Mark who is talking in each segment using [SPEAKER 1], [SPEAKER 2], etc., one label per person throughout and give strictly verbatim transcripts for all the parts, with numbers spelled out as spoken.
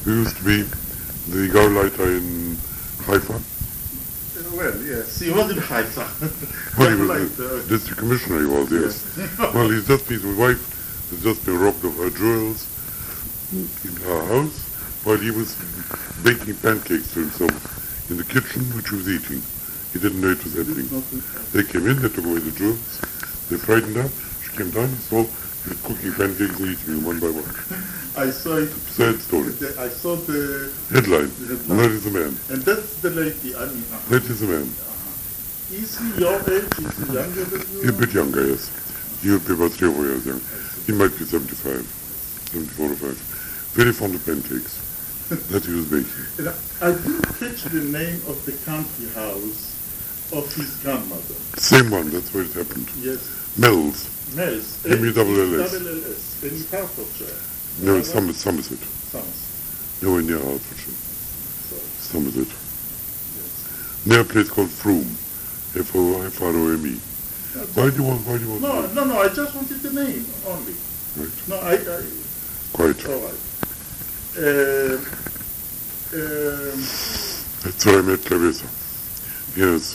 [SPEAKER 1] who used to be the Gauleiter in Haifa.
[SPEAKER 2] Uh, well, yes, he was in Haifa.
[SPEAKER 1] Well, he was
[SPEAKER 2] Like,
[SPEAKER 1] the
[SPEAKER 2] uh,
[SPEAKER 1] district commissioner, he was, yes.
[SPEAKER 2] Yes.
[SPEAKER 1] Well, he's just, his wife has just been robbed of her jewels in her house while he was baking pancakes to himself in the kitchen, which he was eating. He didn't know it was happening. They came in, they took away the jewels, they frightened her, she came down, he saw he was cooking pancakes and eating them one by one.
[SPEAKER 2] I saw it.
[SPEAKER 1] Sad story.
[SPEAKER 2] The, I saw the
[SPEAKER 1] Headline,
[SPEAKER 2] the
[SPEAKER 1] and that is the man.
[SPEAKER 2] and that's the lady. I mean, uh,
[SPEAKER 1] That is the man.
[SPEAKER 2] is he your age? Is he younger than you?
[SPEAKER 1] He's a bit younger, yes. He would be about three or four years young. He might be seventy-five, seventy-four or five. Very fond of pancakes that he was making.
[SPEAKER 2] And I, I didn't catch the name of the country house of his grandmother.
[SPEAKER 1] Same one, that's where it happened.
[SPEAKER 2] Yes,
[SPEAKER 1] Mel's.
[SPEAKER 2] Mel's.
[SPEAKER 1] M E double L S.
[SPEAKER 2] Double L S. In Hertfordshire.
[SPEAKER 1] No, it's Somerset. Somerset.
[SPEAKER 2] Somerset.
[SPEAKER 1] Nowhere near Hertfordshire.
[SPEAKER 2] So,
[SPEAKER 1] Somerset.
[SPEAKER 2] yes.
[SPEAKER 1] Near a place called Froome. F O F R O M E. Why do you want, why do you want
[SPEAKER 2] No,
[SPEAKER 1] to
[SPEAKER 2] no, no, I just wanted the name only.
[SPEAKER 1] Right.
[SPEAKER 2] No, I, I
[SPEAKER 1] Quite.
[SPEAKER 2] all right. Uh, um,
[SPEAKER 1] That's where I met Clarissa. Yes.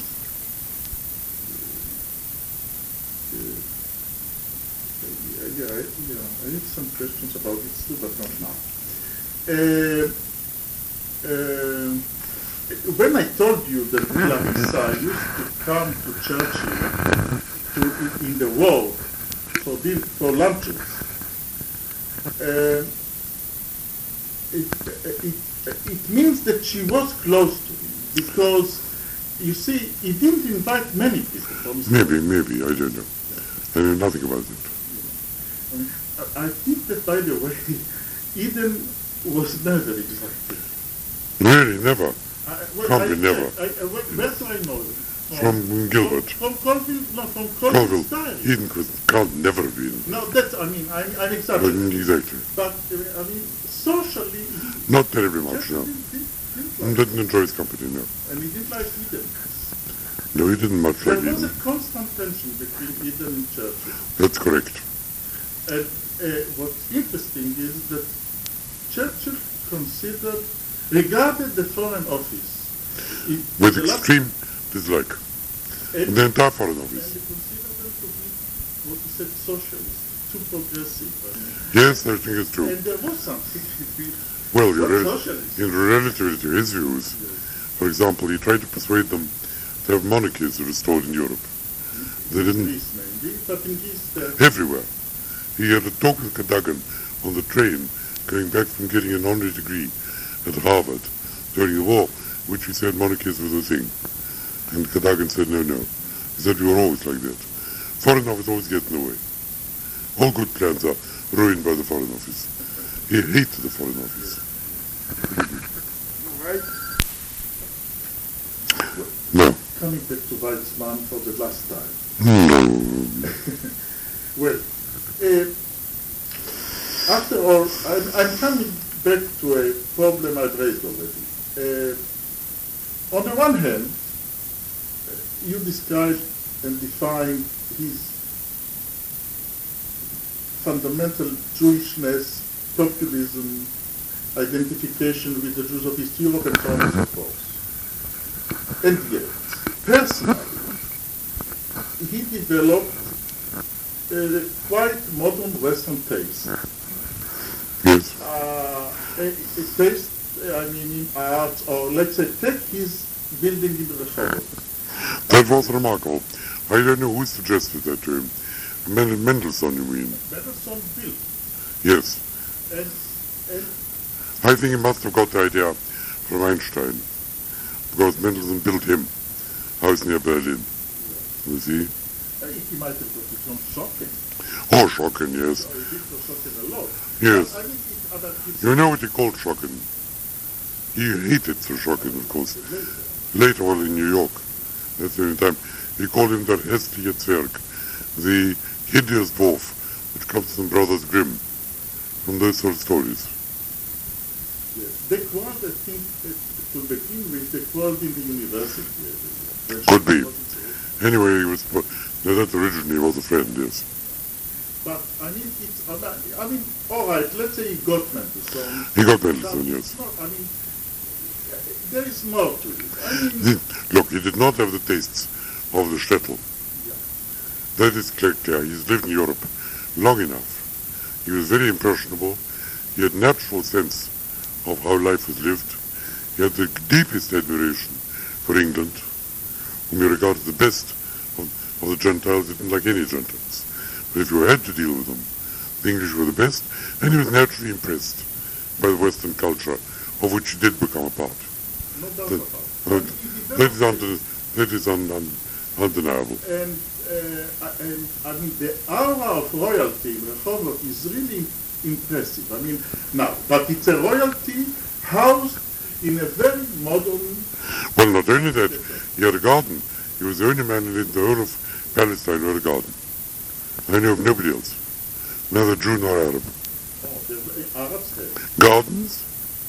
[SPEAKER 2] yeah, yeah, I, yeah, I have some questions about it too, but not now. Uh, uh, when I told you that Clarissa used to come to Churchill to, in the war for, din- for lunches, uh, it, it, it means that she was close to him, because, you see, he didn't invite many people from his
[SPEAKER 1] Maybe, maybe, I don't know. I know nothing about it.
[SPEAKER 2] And I I think that, by the way, Eden was never exactly.
[SPEAKER 1] Really, never.
[SPEAKER 2] I, well,
[SPEAKER 1] Can't
[SPEAKER 2] I,
[SPEAKER 1] be never.
[SPEAKER 2] I, I, where, where do I know it?
[SPEAKER 1] From Gilbert.
[SPEAKER 2] From, from Colville, no, from Colville's
[SPEAKER 1] Colville.
[SPEAKER 2] diary.
[SPEAKER 1] Eden could, can't never have been.
[SPEAKER 2] No, that's, I mean, I'm, I'm
[SPEAKER 1] But
[SPEAKER 2] exaggerating.
[SPEAKER 1] exactly.
[SPEAKER 2] But, uh, I mean, socially, he
[SPEAKER 1] Not terribly much,
[SPEAKER 2] just
[SPEAKER 1] no.
[SPEAKER 2] didn't, didn't, didn't
[SPEAKER 1] He
[SPEAKER 2] like
[SPEAKER 1] didn't enjoy his company, no.
[SPEAKER 2] and he didn't like Eden.
[SPEAKER 1] No, he didn't much
[SPEAKER 2] There
[SPEAKER 1] like
[SPEAKER 2] was a
[SPEAKER 1] Eden.
[SPEAKER 2] constant tension between Eden and Churchill.
[SPEAKER 1] That's correct.
[SPEAKER 2] And uh, what's interesting is that Churchill considered, regarded the Foreign Office it-
[SPEAKER 1] With
[SPEAKER 2] the last-
[SPEAKER 1] extreme dislike.
[SPEAKER 2] and,
[SPEAKER 1] The entire Foreign
[SPEAKER 2] and
[SPEAKER 1] Office.
[SPEAKER 2] he considered them to be, what he said, socialist, too progressive. I mean.
[SPEAKER 1] Yes, I think it's true.
[SPEAKER 2] And there was something between
[SPEAKER 1] Well,
[SPEAKER 2] not
[SPEAKER 1] you're
[SPEAKER 2] socialists.
[SPEAKER 1] in relativity to his views, for example, he tried to persuade them to have monarchies restored in Europe. They didn't.
[SPEAKER 2] Greece mainly, but in Greece, there,
[SPEAKER 1] Everywhere. He had a talk with Cadogan on the train going back from getting an honorary degree at Harvard during the war, which he said monarchies was a thing. And Cadogan said, no, no. He said, we were always like that. Foreign Office always gets in the way. All good plans are ruined by the Foreign Office. He hated the Foreign Office.
[SPEAKER 2] right?
[SPEAKER 1] No.
[SPEAKER 2] Coming back to Weizmann for the last time.
[SPEAKER 1] No.
[SPEAKER 2] Well, uh, after all, I'm, I'm coming back to a problem I've raised already. Uh, on the one hand, uh, you described and defined his fundamental Jewishness, populism, identification with the Jews of East Europe, and so on and so forth. And yet, personally, he developed a quite modern Western taste.
[SPEAKER 1] Yes.
[SPEAKER 2] Uh, a, a taste, I mean, in art, or let's say, take his building in Rehovot.
[SPEAKER 1] That was remarkable. I don't know who suggested that to him. Men- Mendelssohn, you mean?
[SPEAKER 2] Mendelssohn built.
[SPEAKER 1] Yes.
[SPEAKER 2] And, and
[SPEAKER 1] I think he must have got the idea from Einstein, because Mendelssohn built him house near Berlin. You see?
[SPEAKER 2] uh, he might have got it from Schocken.
[SPEAKER 1] Oh, Schocken, yes.
[SPEAKER 2] So he did for Schocken a lot.
[SPEAKER 1] Yes.
[SPEAKER 2] I mean, it, other, it's
[SPEAKER 1] You know what he called Schocken? He hated the Schocken, of course. Later on in New York, that's the only time, he called him der hässliche Zwerg, the hideous dwarf, which comes from Brothers Grimm, from those sort of stories.
[SPEAKER 2] Yes. They quarreled, I think, uh, to begin with, they quarreled in the university. uh, when
[SPEAKER 1] Could be.
[SPEAKER 2] Schocken was in-
[SPEAKER 1] Anyway, he was, no, that originally was a friend, yes.
[SPEAKER 2] but I mean, it's, I mean, all right, let's say he got Mendelssohn.
[SPEAKER 1] He got Mendelssohn, yes.
[SPEAKER 2] Not, I mean, there is more to it. I mean,
[SPEAKER 1] The, look, he did not have the tastes of the shtetl.
[SPEAKER 2] yeah.
[SPEAKER 1] That is clear. He's lived in Europe long enough. He was very impressionable. He had natural sense of how life was lived. He had the deepest admiration for England, whom he regarded the best of, of the Gentiles. He didn't like any Gentiles. But if you had to deal with them, the English were the best, and he was naturally impressed by the Western culture, of which he did become a part.
[SPEAKER 2] No doubt
[SPEAKER 1] That,
[SPEAKER 2] about it.
[SPEAKER 1] uh, that is, undeni- that is un- un- undeniable.
[SPEAKER 2] And, uh, and I mean, the aura of royalty in Rehovot is really impressive. I mean, now, but it's a royalty housed in a very modern...
[SPEAKER 1] Well, not only that, he had a garden. He was the only man in the whole of Palestine who had a garden. I know of nobody else, neither Jew nor Arab.
[SPEAKER 2] Oh, the Arabs have.
[SPEAKER 1] Gardens?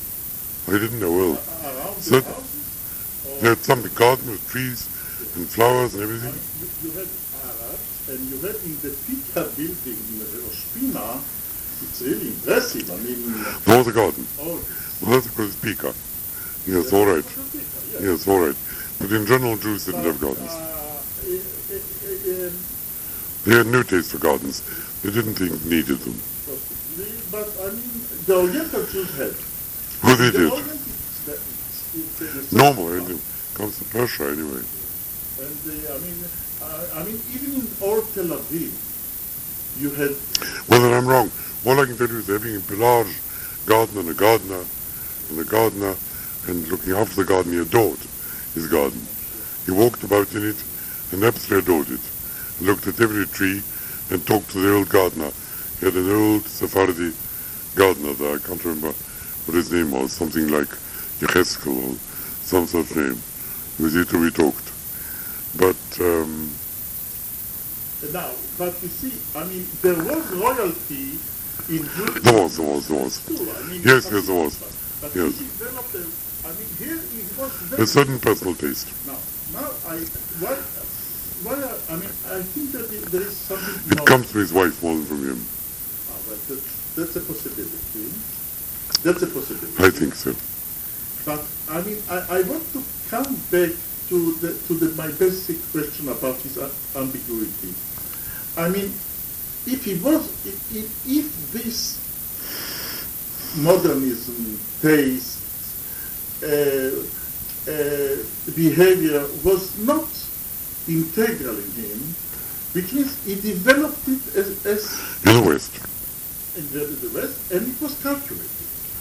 [SPEAKER 1] I didn't know. Well,
[SPEAKER 2] Uh, around the
[SPEAKER 1] So-
[SPEAKER 2] houses? Or,
[SPEAKER 1] they had some big garden with trees and flowers and
[SPEAKER 2] I
[SPEAKER 1] everything.
[SPEAKER 2] mean, you, you had Arabs, and you had in the Pika building in Rosh Pina, it's really impressive. I mean,
[SPEAKER 1] There was a garden.
[SPEAKER 2] oh,
[SPEAKER 1] Well, that's because it's Pika. Yes, all right.
[SPEAKER 2] Yes.
[SPEAKER 1] Yes, all right. But in general, Jews didn't have gardens.
[SPEAKER 2] Uh, eh, eh, eh,
[SPEAKER 1] They had no taste for gardens. They didn't think needed them.
[SPEAKER 2] possibly, but I mean, the Oriental Jews had.
[SPEAKER 1] Well, they
[SPEAKER 2] The
[SPEAKER 1] did.
[SPEAKER 2] Orient is the- it's- it's the
[SPEAKER 1] Normal,
[SPEAKER 2] same.
[SPEAKER 1] and it comes to Persia anyway.
[SPEAKER 2] And the, I mean, uh, I mean, even in old Tel Aviv, you had
[SPEAKER 1] Well, then I'm wrong. All I can tell you is having a large garden and a gardener and a gardener and looking after the garden, he adored his garden. He walked about in it and absolutely adored it. He looked at every tree and talked to the old gardener. He had an old Sephardi gardener there. I can't remember what his name was, something like Yecheskel or some such name. With it we talked. But um,
[SPEAKER 2] now, but you see, I mean, there was royalty in Judaism
[SPEAKER 1] there was, there was, there was.
[SPEAKER 2] too. I mean,
[SPEAKER 1] Yes,
[SPEAKER 2] but-
[SPEAKER 1] yes, there was.
[SPEAKER 2] But
[SPEAKER 1] Yes.
[SPEAKER 2] he developed a, I mean, here it was very
[SPEAKER 1] A certain personal taste.
[SPEAKER 2] Now, now I, why, why, I, I mean, I think that it- there is something
[SPEAKER 1] It
[SPEAKER 2] more.
[SPEAKER 1] comes from his wife more than from him.
[SPEAKER 2] Ah, well, that, that's a possibility. That's a possibility.
[SPEAKER 1] I think so.
[SPEAKER 2] But I mean, I, I want to come back to the to the my basic question about his a- ambiguity. I mean, if he was, if, if, if this modernism taste uh, uh, behavior was not integral in him, which means he developed it as, as
[SPEAKER 1] In the West.
[SPEAKER 2] in the, the West, and it was calculated.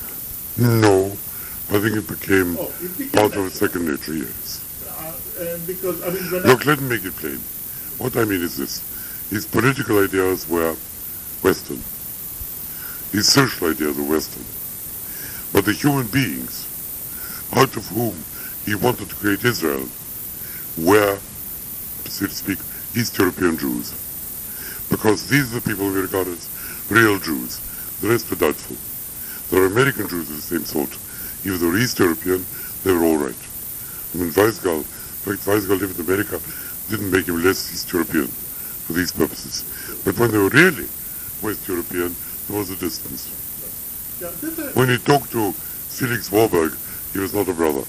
[SPEAKER 1] No. I think it became
[SPEAKER 2] Oh, it became
[SPEAKER 1] part of
[SPEAKER 2] natural.
[SPEAKER 1] his second nature, yes.
[SPEAKER 2] Uh, and because I mean, when
[SPEAKER 1] Look, let me make it plain. What I mean is this. His political ideas were Western. His social ideas were Western. But the human beings, out of whom he wanted to create Israel, were, so to speak, East European Jews. Because these are the people we regard as real Jews. The rest were doubtful. There are American Jews of the same sort. If they were East European, they were all right. I mean, Weisgall, in fact, Weisgall lived in America, didn't make him less East European for these purposes. But when they were really West European, there was a distance.
[SPEAKER 2] yeah, that's a,
[SPEAKER 1] When he talked to Felix Warburg, he was not a brother.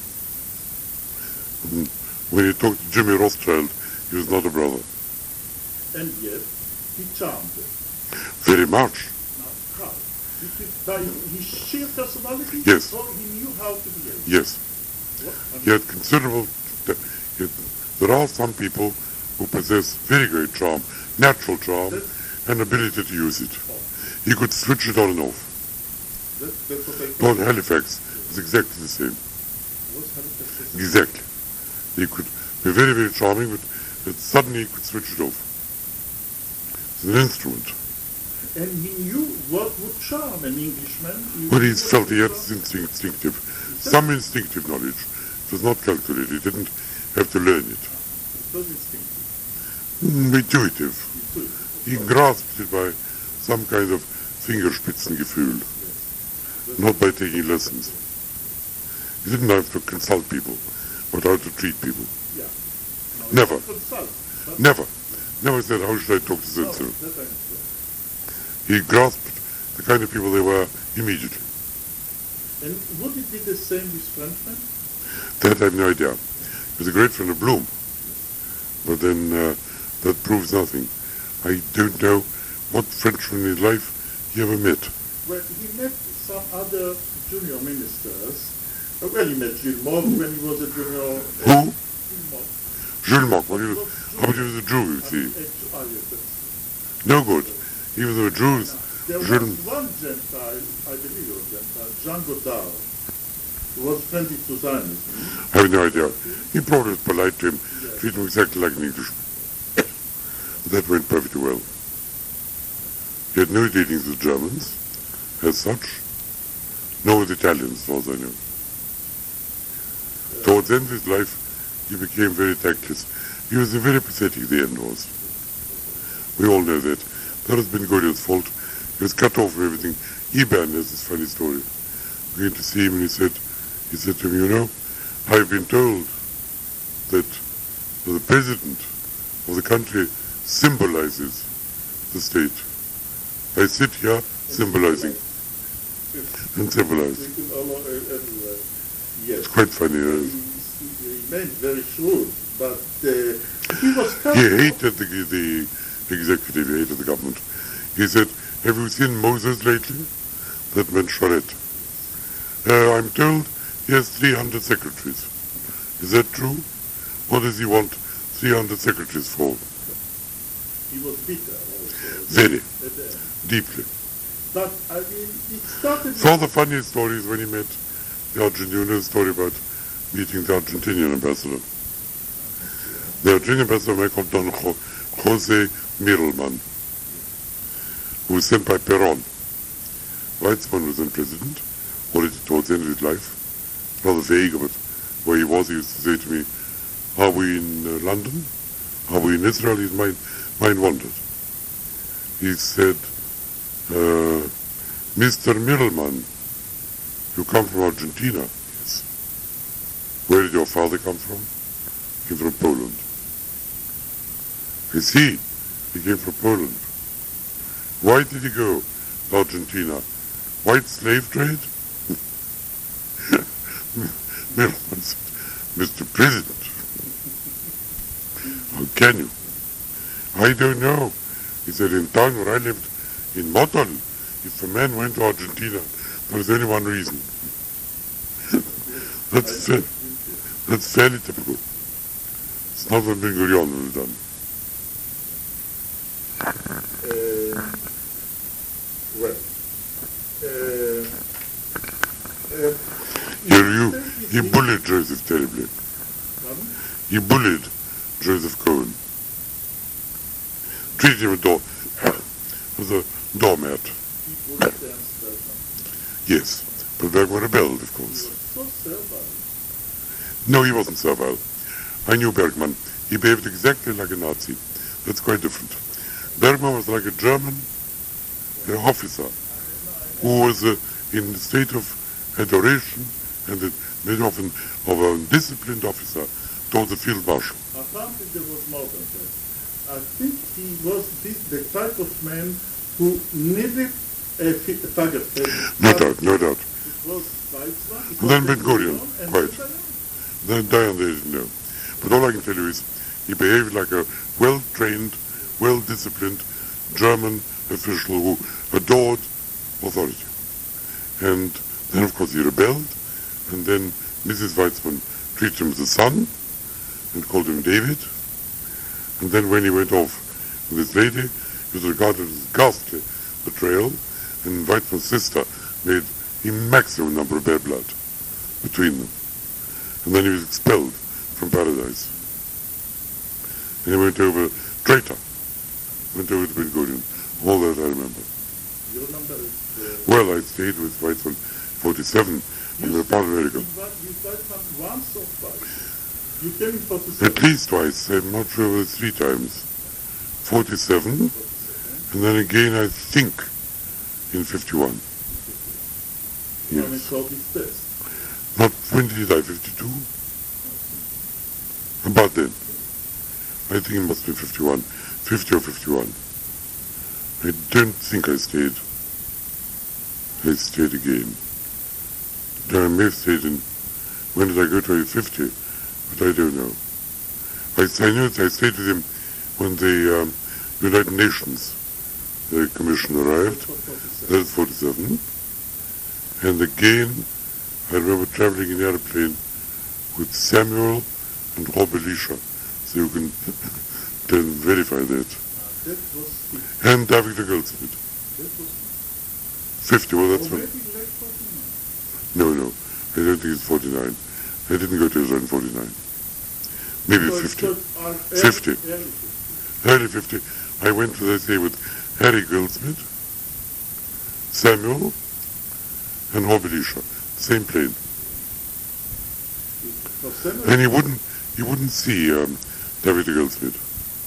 [SPEAKER 1] And when he talked to Jimmy Rothschild, he was not a brother.
[SPEAKER 2] and yet he charmed them.
[SPEAKER 1] Very much.
[SPEAKER 2] Now, how? Is it by his sheer personality?
[SPEAKER 1] Yes.
[SPEAKER 2] Or he knew how to behave?
[SPEAKER 1] Yes.
[SPEAKER 2] What? I
[SPEAKER 1] He
[SPEAKER 2] mean,
[SPEAKER 1] had considerable... He had, there are some people who possess very great charm, natural charm,
[SPEAKER 2] that's,
[SPEAKER 1] and ability to use it.
[SPEAKER 2] oh,
[SPEAKER 1] He could switch it on and off.
[SPEAKER 2] that, that's what I
[SPEAKER 1] Lord Halifax is exactly the same.
[SPEAKER 2] was having
[SPEAKER 1] Exactly. He could be very, very charming, but, but suddenly he could switch it off. It's an instrument.
[SPEAKER 2] And he knew what would charm an Englishman. He
[SPEAKER 1] But he
[SPEAKER 2] knew
[SPEAKER 1] felt
[SPEAKER 2] what
[SPEAKER 1] he had
[SPEAKER 2] would charm-
[SPEAKER 1] instinct, instinctive, some instinctive knowledge. It was not calculated. He didn't have to learn it.
[SPEAKER 2] It was instinctive.
[SPEAKER 1] Mm, Intuitive.
[SPEAKER 2] Intuitive.
[SPEAKER 1] He grasped it by some kind of Fingerspitzengefühl,
[SPEAKER 2] Yes.
[SPEAKER 1] not by taking lessons. He didn't have to consult people, but how to treat people.
[SPEAKER 2] Yeah.
[SPEAKER 1] Never.
[SPEAKER 2] Consult, but
[SPEAKER 1] Never. Never said, how should I talk to
[SPEAKER 2] no,
[SPEAKER 1] so-and-so?
[SPEAKER 2] that I understand.
[SPEAKER 1] he grasped the kind of people they were immediately.
[SPEAKER 2] And would it be the same with Frenchmen?
[SPEAKER 1] That I have no idea. He was a great friend of Bloom, but then uh, that proves nothing. I don't know what Frenchman in his life he ever met.
[SPEAKER 2] Well, he met some other junior ministers. Uh, well, he met Jules Mock when he was a junior...
[SPEAKER 1] Who?
[SPEAKER 2] Jules Mock.
[SPEAKER 1] Jules Mock. Well, he was, how much he was a Jew, you see.
[SPEAKER 2] Ah, yes, that's-
[SPEAKER 1] No good. Even though Jews...
[SPEAKER 2] There was
[SPEAKER 1] Jules,
[SPEAKER 2] one Gentile, I believe he was Gentile, Jean Godard, who was friendly to Zionism.
[SPEAKER 1] I have no idea. He probably was polite to him,
[SPEAKER 2] Yes.
[SPEAKER 1] treated him exactly like an Englishman. That went perfectly well. He had no dealings with Germans, as such, nor with Italians, as far as I know. Towards the end of his life, he became very tactless. He was very pathetic, the end was. We all know that. That has been Ben-Gurion's fault. He was cut off from everything. Eban has this funny story. We went to see him and he said, he said to me, you know, I've been told that the president of the country symbolizes the state. I sit here symbolizing and symbolize.
[SPEAKER 2] Yes.
[SPEAKER 1] It's quite funny.
[SPEAKER 2] He,
[SPEAKER 1] Yes.
[SPEAKER 2] he remained very shrewd, but uh, he was cut
[SPEAKER 1] He
[SPEAKER 2] off.
[SPEAKER 1] hated the, the executive, he hated the government. He said, have you seen Moses lately? That meant charette. Uh, I'm told he has three hundred secretaries. Is that true? What does he want three hundred secretaries for?
[SPEAKER 2] He was bitter also.
[SPEAKER 1] Very,
[SPEAKER 2] At the end.
[SPEAKER 1] deeply.
[SPEAKER 2] But, I mean, it started...
[SPEAKER 1] So the funniest story is when he met the Argentinian story about meeting the Argentinian ambassador. The Argentinian ambassador may come down Jo- Jose Mirelman, who was sent by Perón. Weizmann was then president, already towards the end of his life. Rather vague about where he was. He used to say to me, are we in uh, London? Are we in Israel? His mind, mind wandered. He said, uh, Mister Mirelman, you come from Argentina? Yes. Where did your father come from? He came from Poland. I see. He came from Poland. Why did he go to Argentina? White slave trade? Mirelman said, Mister President, how can you? I don't know. He said, in town where I lived, in Motul, if a man went to Argentina, there was only one reason. that's, fa- that's fairly typical. It's not what Ben-Gurion would have done.
[SPEAKER 2] Uh, well, uh, uh,
[SPEAKER 1] You, you,
[SPEAKER 2] is
[SPEAKER 1] he
[SPEAKER 2] he-
[SPEAKER 1] bullied Joseph terribly.
[SPEAKER 2] Pardon?
[SPEAKER 1] He bullied Joseph Cohen. Treated him a door, as a doormat.
[SPEAKER 2] He bullied Ernst Bergman.
[SPEAKER 1] Yes, but Bergman rebelled, of
[SPEAKER 2] He
[SPEAKER 1] course.
[SPEAKER 2] was so servile.
[SPEAKER 1] No, he wasn't servile. I knew Bergman. He behaved exactly like a Nazi. That's quite different. Bergman was like a German uh, officer who was uh, in a state of adoration and uh, made of, an, of a disciplined officer towards the field marshal.
[SPEAKER 2] Apparently there was more than that. I think he was this, the type of man who needed a fi- a target.
[SPEAKER 1] No doubt, no doubt.
[SPEAKER 2] It was Weizmann. it
[SPEAKER 1] And then
[SPEAKER 2] was
[SPEAKER 1] Ben-Gurion,
[SPEAKER 2] and
[SPEAKER 1] quite.
[SPEAKER 2] Dayan.
[SPEAKER 1] Then Diane, they didn't know. But all I can tell you is he behaved like a well-trained, well-disciplined German official who adored authority. And then, of course, he rebelled, and then Missus Weizmann treated him as a son and called him David. And then when he went off with this lady, he was regarded as ghastly betrayal, and Weizmann's sister made a maximum number of bad blood between them. And then he was expelled from paradise. And he went over, traitor, went over to Ben-Gurion. All that I remember.
[SPEAKER 2] You remember it? Uh,
[SPEAKER 1] Well, I stayed with Weizmann forty-seven in the part of America.
[SPEAKER 2] You Weizmann once or twice? You came in forty-seven.
[SPEAKER 1] At least twice, I'm not sure whether it's three times. forty-seven, and then again, I think, in fifty-one.
[SPEAKER 2] When he
[SPEAKER 1] Yes.
[SPEAKER 2] saw his test.
[SPEAKER 1] Not, when did he die, fifty-two? About then. I think it must be fifty-one, fifty or fifty-one. I don't think I stayed. I stayed again. I may have stayed in, when did I go to fifty? But I don't know. I, I know that I stayed with him when the um, United Nations the commission arrived. That is forty-seven. And again, I remember traveling in the airplane with Samuel and Rob Elisha. So you can, can verify that.
[SPEAKER 2] That was
[SPEAKER 1] And David the Goldsmith.
[SPEAKER 2] That was
[SPEAKER 1] fifty, well that's
[SPEAKER 2] already
[SPEAKER 1] one.
[SPEAKER 2] late forty-nine.
[SPEAKER 1] No, no, I don't think it's forty-nine. I didn't go to Israel in forty-nine. Maybe
[SPEAKER 2] So-
[SPEAKER 1] fifty.
[SPEAKER 2] so our early-
[SPEAKER 1] fifty.
[SPEAKER 2] early fifty.
[SPEAKER 1] Early fifty. I went, as I say, with Harry Goldsmith, Samuel, and Rob Elisha. Same plane.
[SPEAKER 2] So Samuel-
[SPEAKER 1] And he wouldn't, he wouldn't see um, David the Goldsmith.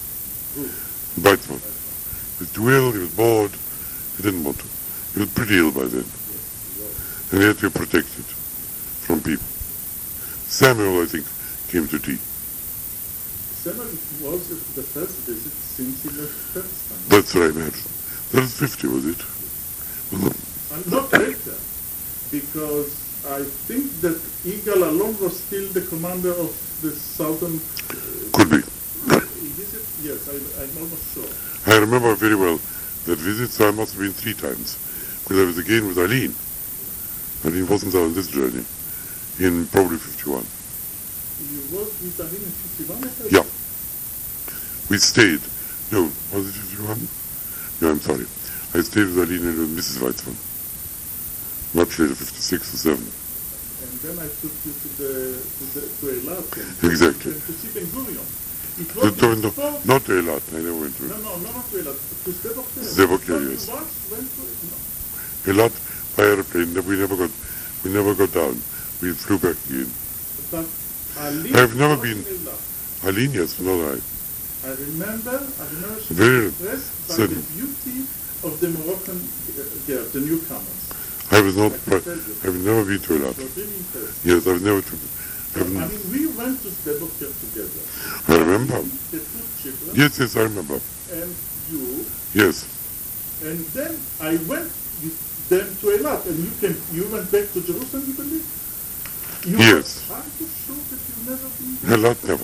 [SPEAKER 2] Who?
[SPEAKER 1] Weizmann. He was too ill, he was bored, he didn't want to. He was pretty ill by then. And he had to be protected from people. Samuel, I think, came to tea.
[SPEAKER 2] Samuel was the first visit since he left Pakistan.
[SPEAKER 1] That's what I imagine. That was fifty, was it? Well,
[SPEAKER 2] And not later, because I think that Yigal Allon was still the commander of the southern. Uh,
[SPEAKER 1] could be.
[SPEAKER 2] he visit, yes, I, I'm almost sure.
[SPEAKER 1] I remember very well that visit, so I must have been three times. Because I was again with Eileen. Eileen wasn't there on this journey. In probably fifty-one.
[SPEAKER 2] He was with Aline in fifty-one. I think?
[SPEAKER 1] Yeah. We stayed. No, was it fifty-one? No, I'm sorry. I stayed with Eileen and with Missus Weizmann. Much later, fifty-six or seven.
[SPEAKER 2] And then I took you to the to the to Eilat and
[SPEAKER 1] Exactly.
[SPEAKER 2] and to see Ben Gurion. It
[SPEAKER 1] No,
[SPEAKER 2] was
[SPEAKER 1] no, no,
[SPEAKER 2] before-
[SPEAKER 1] not to Eilat. I never went to
[SPEAKER 2] No,
[SPEAKER 1] it.
[SPEAKER 2] no, no, not to Eilat. To Sde-Boker.
[SPEAKER 1] Sde-Boker,
[SPEAKER 2] But
[SPEAKER 1] yes.
[SPEAKER 2] You once went to it? No.
[SPEAKER 1] Eilat by airplane. We never got, we never got down. We flew back again.
[SPEAKER 2] But Aline
[SPEAKER 1] I've never
[SPEAKER 2] was
[SPEAKER 1] been-
[SPEAKER 2] in Eilat.
[SPEAKER 1] Eileen, yes, not I.
[SPEAKER 2] I remember, I remember she
[SPEAKER 1] Very
[SPEAKER 2] was impressed by
[SPEAKER 1] certain.
[SPEAKER 2] the beauty of the Moroccan uh, girls, the newcomers.
[SPEAKER 1] I was not,
[SPEAKER 2] I can tell you.
[SPEAKER 1] I've never been to Eilat.
[SPEAKER 2] She was really impressed.
[SPEAKER 1] Yes, I've never, to,
[SPEAKER 2] I
[SPEAKER 1] I've,
[SPEAKER 2] mean, we went to Sde-Boker together.
[SPEAKER 1] I remember.
[SPEAKER 2] The two children
[SPEAKER 1] Yes, yes, I remember.
[SPEAKER 2] and you,
[SPEAKER 1] Yes.
[SPEAKER 2] and then I went with them to Eilat, and you came, you went back to Jerusalem, you believe? You
[SPEAKER 1] Yes.
[SPEAKER 2] were trying to show that you've never been.
[SPEAKER 1] Eilat, never.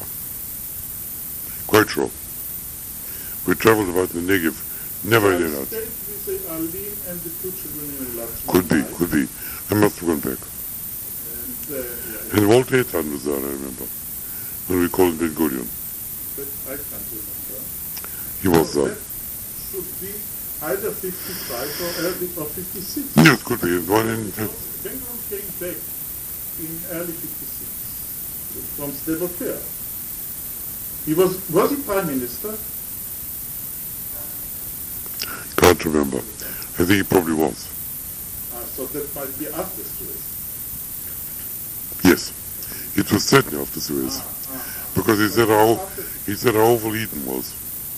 [SPEAKER 1] Quite sure. We traveled about the Negev, never in
[SPEAKER 2] I
[SPEAKER 1] Eilat.
[SPEAKER 2] stayed with uh, Aline and the two children in Eilat.
[SPEAKER 1] Could be,
[SPEAKER 2] one night.
[SPEAKER 1] could be. I must have gone back.
[SPEAKER 2] And, uh, yeah,
[SPEAKER 1] And Walter Eitan was there, I remember. When we called Ben Gurion.
[SPEAKER 2] but I can't remember.
[SPEAKER 1] He was
[SPEAKER 2] So
[SPEAKER 1] there.
[SPEAKER 2] that should be either fifty-five or early or fifty-six.
[SPEAKER 1] Yes, could be. One in,
[SPEAKER 2] Ben-Gurion came back in early fifty-six from Sde-Boker. He was was he prime minister?
[SPEAKER 1] can't remember. I think he probably was.
[SPEAKER 2] Uh, so that might be after Suez.
[SPEAKER 1] Yes. It was certainly after Suez.
[SPEAKER 2] Ah, ah, ah.
[SPEAKER 1] Because he said how,
[SPEAKER 2] After-
[SPEAKER 1] he said how awful Eden was.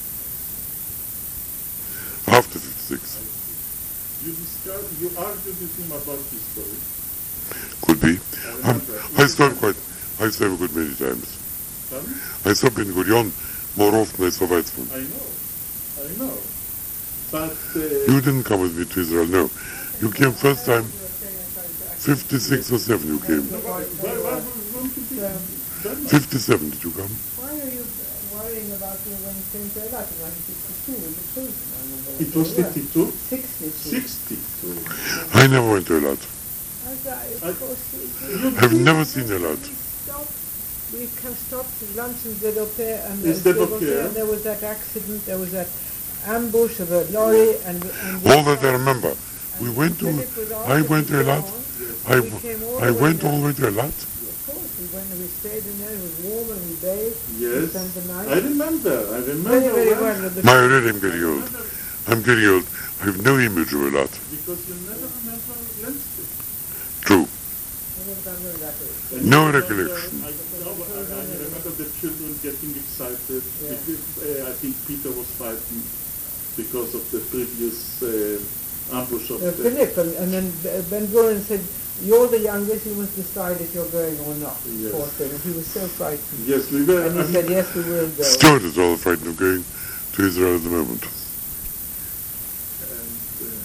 [SPEAKER 1] After fifty-six.
[SPEAKER 2] You discussed, you argued with him about history.
[SPEAKER 1] Could be.
[SPEAKER 2] I
[SPEAKER 1] Um,
[SPEAKER 2] remember.
[SPEAKER 1] I saw him quite, I saw him a good many times.
[SPEAKER 2] Pardon?
[SPEAKER 1] I saw Ben Gurion more often than I saw Weizmann.
[SPEAKER 2] I know, I know. But uh,
[SPEAKER 1] You didn't come with me to Israel, no. You came first time, fifty-six or seven you came.
[SPEAKER 2] why, why, why were you going to be done?
[SPEAKER 1] fifty-seven did you come?
[SPEAKER 3] Why are you worrying about you when you came to Eilat in nineteen sixty-two with the children? I remember
[SPEAKER 2] It was
[SPEAKER 3] very well.
[SPEAKER 2] fifty-two?
[SPEAKER 3] sixty-two.
[SPEAKER 2] sixty-two.
[SPEAKER 1] I never went to Eilat.
[SPEAKER 3] I, I,
[SPEAKER 2] I-
[SPEAKER 3] of course,
[SPEAKER 2] You
[SPEAKER 1] I've
[SPEAKER 2] did-
[SPEAKER 1] never seen Eilat.
[SPEAKER 3] We stopped, we ca- stopped to lunch in Sde-Boker, and,
[SPEAKER 2] In
[SPEAKER 3] and
[SPEAKER 2] Sde-Boker.
[SPEAKER 3] Sde-Boker, and there was that accident, there was that ambush of a lorry, and, and
[SPEAKER 1] All that I remember. We went to, I went to Eilat. I, I went all the way to Eilat.
[SPEAKER 3] Of course, we went and we stayed in there, it was warm, and we bathed. We
[SPEAKER 2] Yes,
[SPEAKER 3] spent the night.
[SPEAKER 2] I remember, I remember.
[SPEAKER 3] Very, very
[SPEAKER 2] when-
[SPEAKER 3] well. With the
[SPEAKER 1] My already I'm getting old. I'm getting old. I have no image of Eilat.
[SPEAKER 2] Because you never remember landscape.
[SPEAKER 1] True.
[SPEAKER 3] I don't know that way.
[SPEAKER 2] And
[SPEAKER 1] No
[SPEAKER 2] you remember-
[SPEAKER 1] recollection.
[SPEAKER 2] I, no, I, I remember the children getting excited.
[SPEAKER 3] Yeah.
[SPEAKER 2] Because, uh, I think Peter was fighting because of the previous uh, ambush of
[SPEAKER 3] Uh,
[SPEAKER 2] the...
[SPEAKER 3] Philip, and, and then Ben Gurion said, "You're the youngest, you must decide if you're going or not."
[SPEAKER 2] Yes.
[SPEAKER 3] Poor thing. And he was so frightened.
[SPEAKER 2] Yes, we were...
[SPEAKER 3] And he
[SPEAKER 2] I mean,
[SPEAKER 3] said, "Yes, we will go."
[SPEAKER 1] Stuart is rather frightened of going to Israel at the moment.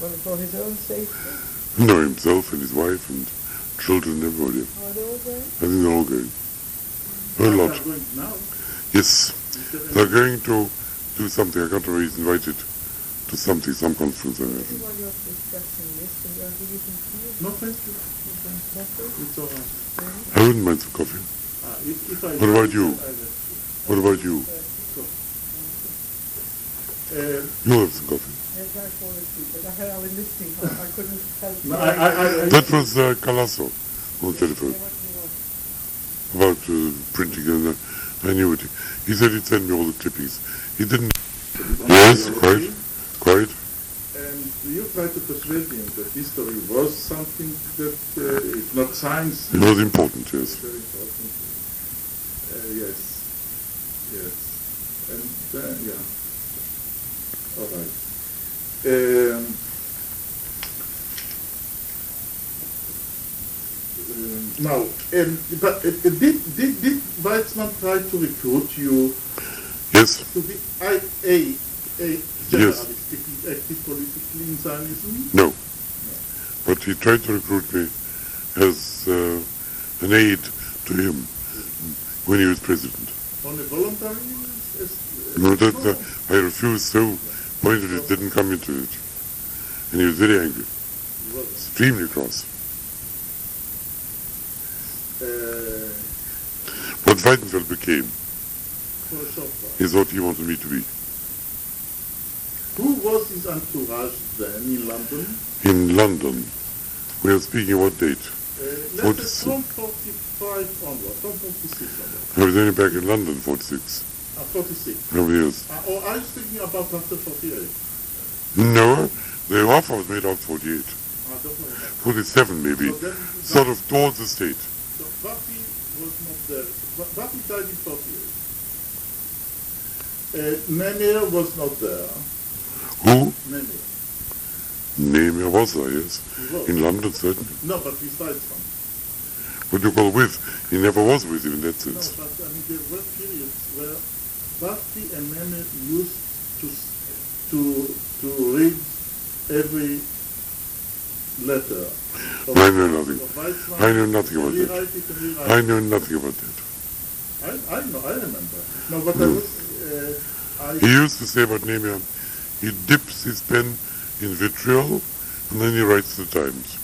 [SPEAKER 3] For, for his own safety?
[SPEAKER 1] No, himself and his wife and children, everybody.
[SPEAKER 3] Are they all going?
[SPEAKER 1] I think they're all going. A
[SPEAKER 2] They
[SPEAKER 1] lot.
[SPEAKER 2] are going now.
[SPEAKER 1] Yes,
[SPEAKER 2] Is there any-
[SPEAKER 1] they're going to do something. I can't remember. He's invited to something, some conference. I
[SPEAKER 3] This is
[SPEAKER 1] think.
[SPEAKER 3] while you're discussing this, and you're giving some tea?
[SPEAKER 2] No, thank you. No, thank you.
[SPEAKER 3] Coffee?
[SPEAKER 2] It's all right.
[SPEAKER 3] Really?
[SPEAKER 1] I wouldn't mind some coffee.
[SPEAKER 2] Ah, if, if I
[SPEAKER 1] What about you?
[SPEAKER 2] I will-
[SPEAKER 1] What about you?
[SPEAKER 2] Uh,
[SPEAKER 1] You have some coffee.
[SPEAKER 3] Yes, I fall asleep, but I had I was listening. I, I couldn't help.
[SPEAKER 2] No, I, I, I, I
[SPEAKER 1] That was uh, Calasso on the telephone
[SPEAKER 3] Yeah, what do you want?
[SPEAKER 1] about uh, printing and uh, I knew it. He said he'd send me all the clippings. He didn't. Yes, quite, quite.
[SPEAKER 2] And you try to persuade him that history was something that, uh, if not science,
[SPEAKER 1] It was important,
[SPEAKER 2] it's
[SPEAKER 1] yes.
[SPEAKER 2] very important. Uh, yes, yes. And uh, yeah. All right. Um, um, now, um, but uh, did, did, did Weizmann try to recruit you
[SPEAKER 1] Yes,
[SPEAKER 2] to be I, a, a generally
[SPEAKER 1] Yes.
[SPEAKER 2] speaking, active politically in Zionism?
[SPEAKER 1] no. But he tried to recruit me as uh, an aide to him when he was president.
[SPEAKER 2] On a voluntary? As, as,
[SPEAKER 1] No, that, uh, I refused so pointedly, it didn't come into it. And he was very angry,
[SPEAKER 2] Well,
[SPEAKER 1] extremely cross.
[SPEAKER 2] uh,
[SPEAKER 1] What Weidenfeld became
[SPEAKER 2] for a short while.
[SPEAKER 1] is what he wanted me to be.
[SPEAKER 2] Who was his entourage then in London?
[SPEAKER 1] In London, we are speaking what date?
[SPEAKER 2] Uh, let's say
[SPEAKER 1] forty-six.
[SPEAKER 2] from forty-five onward, from forty-six onward.
[SPEAKER 1] I was only back in London, forty-six.
[SPEAKER 2] Uh, forty-six.
[SPEAKER 1] How many years?
[SPEAKER 2] Uh, or are you speaking about after forty-eight?
[SPEAKER 1] No, the offer was made out forty-eight.
[SPEAKER 2] I don't know. About
[SPEAKER 1] forty-seven maybe,
[SPEAKER 2] So then,
[SPEAKER 1] sort of towards the state.
[SPEAKER 2] so Buffy was not there. Bu- Buffy died in forty-eight. Uh, Menier was not there.
[SPEAKER 1] Who?
[SPEAKER 2] Menier.
[SPEAKER 1] Name was there, yes.
[SPEAKER 2] He was.
[SPEAKER 1] In London, certainly.
[SPEAKER 2] No, but we started from.
[SPEAKER 1] What do you call with? He never was with him in that
[SPEAKER 2] No,
[SPEAKER 1] sense.
[SPEAKER 2] but I mean, there were periods where Buffy and Menier used to s- to to read every letter. Of,
[SPEAKER 1] I know nothing.
[SPEAKER 2] of Weizmann,
[SPEAKER 1] I know nothing
[SPEAKER 2] and
[SPEAKER 1] about that.
[SPEAKER 2] rewrite it and rewrite
[SPEAKER 1] I
[SPEAKER 2] it.
[SPEAKER 1] know nothing about that.
[SPEAKER 2] I, I know, I remember. No, but I
[SPEAKER 1] No.
[SPEAKER 2] was, uh, I,
[SPEAKER 1] He used to say about Nehemiah, he dips his pen in vitriol and then he writes the Times.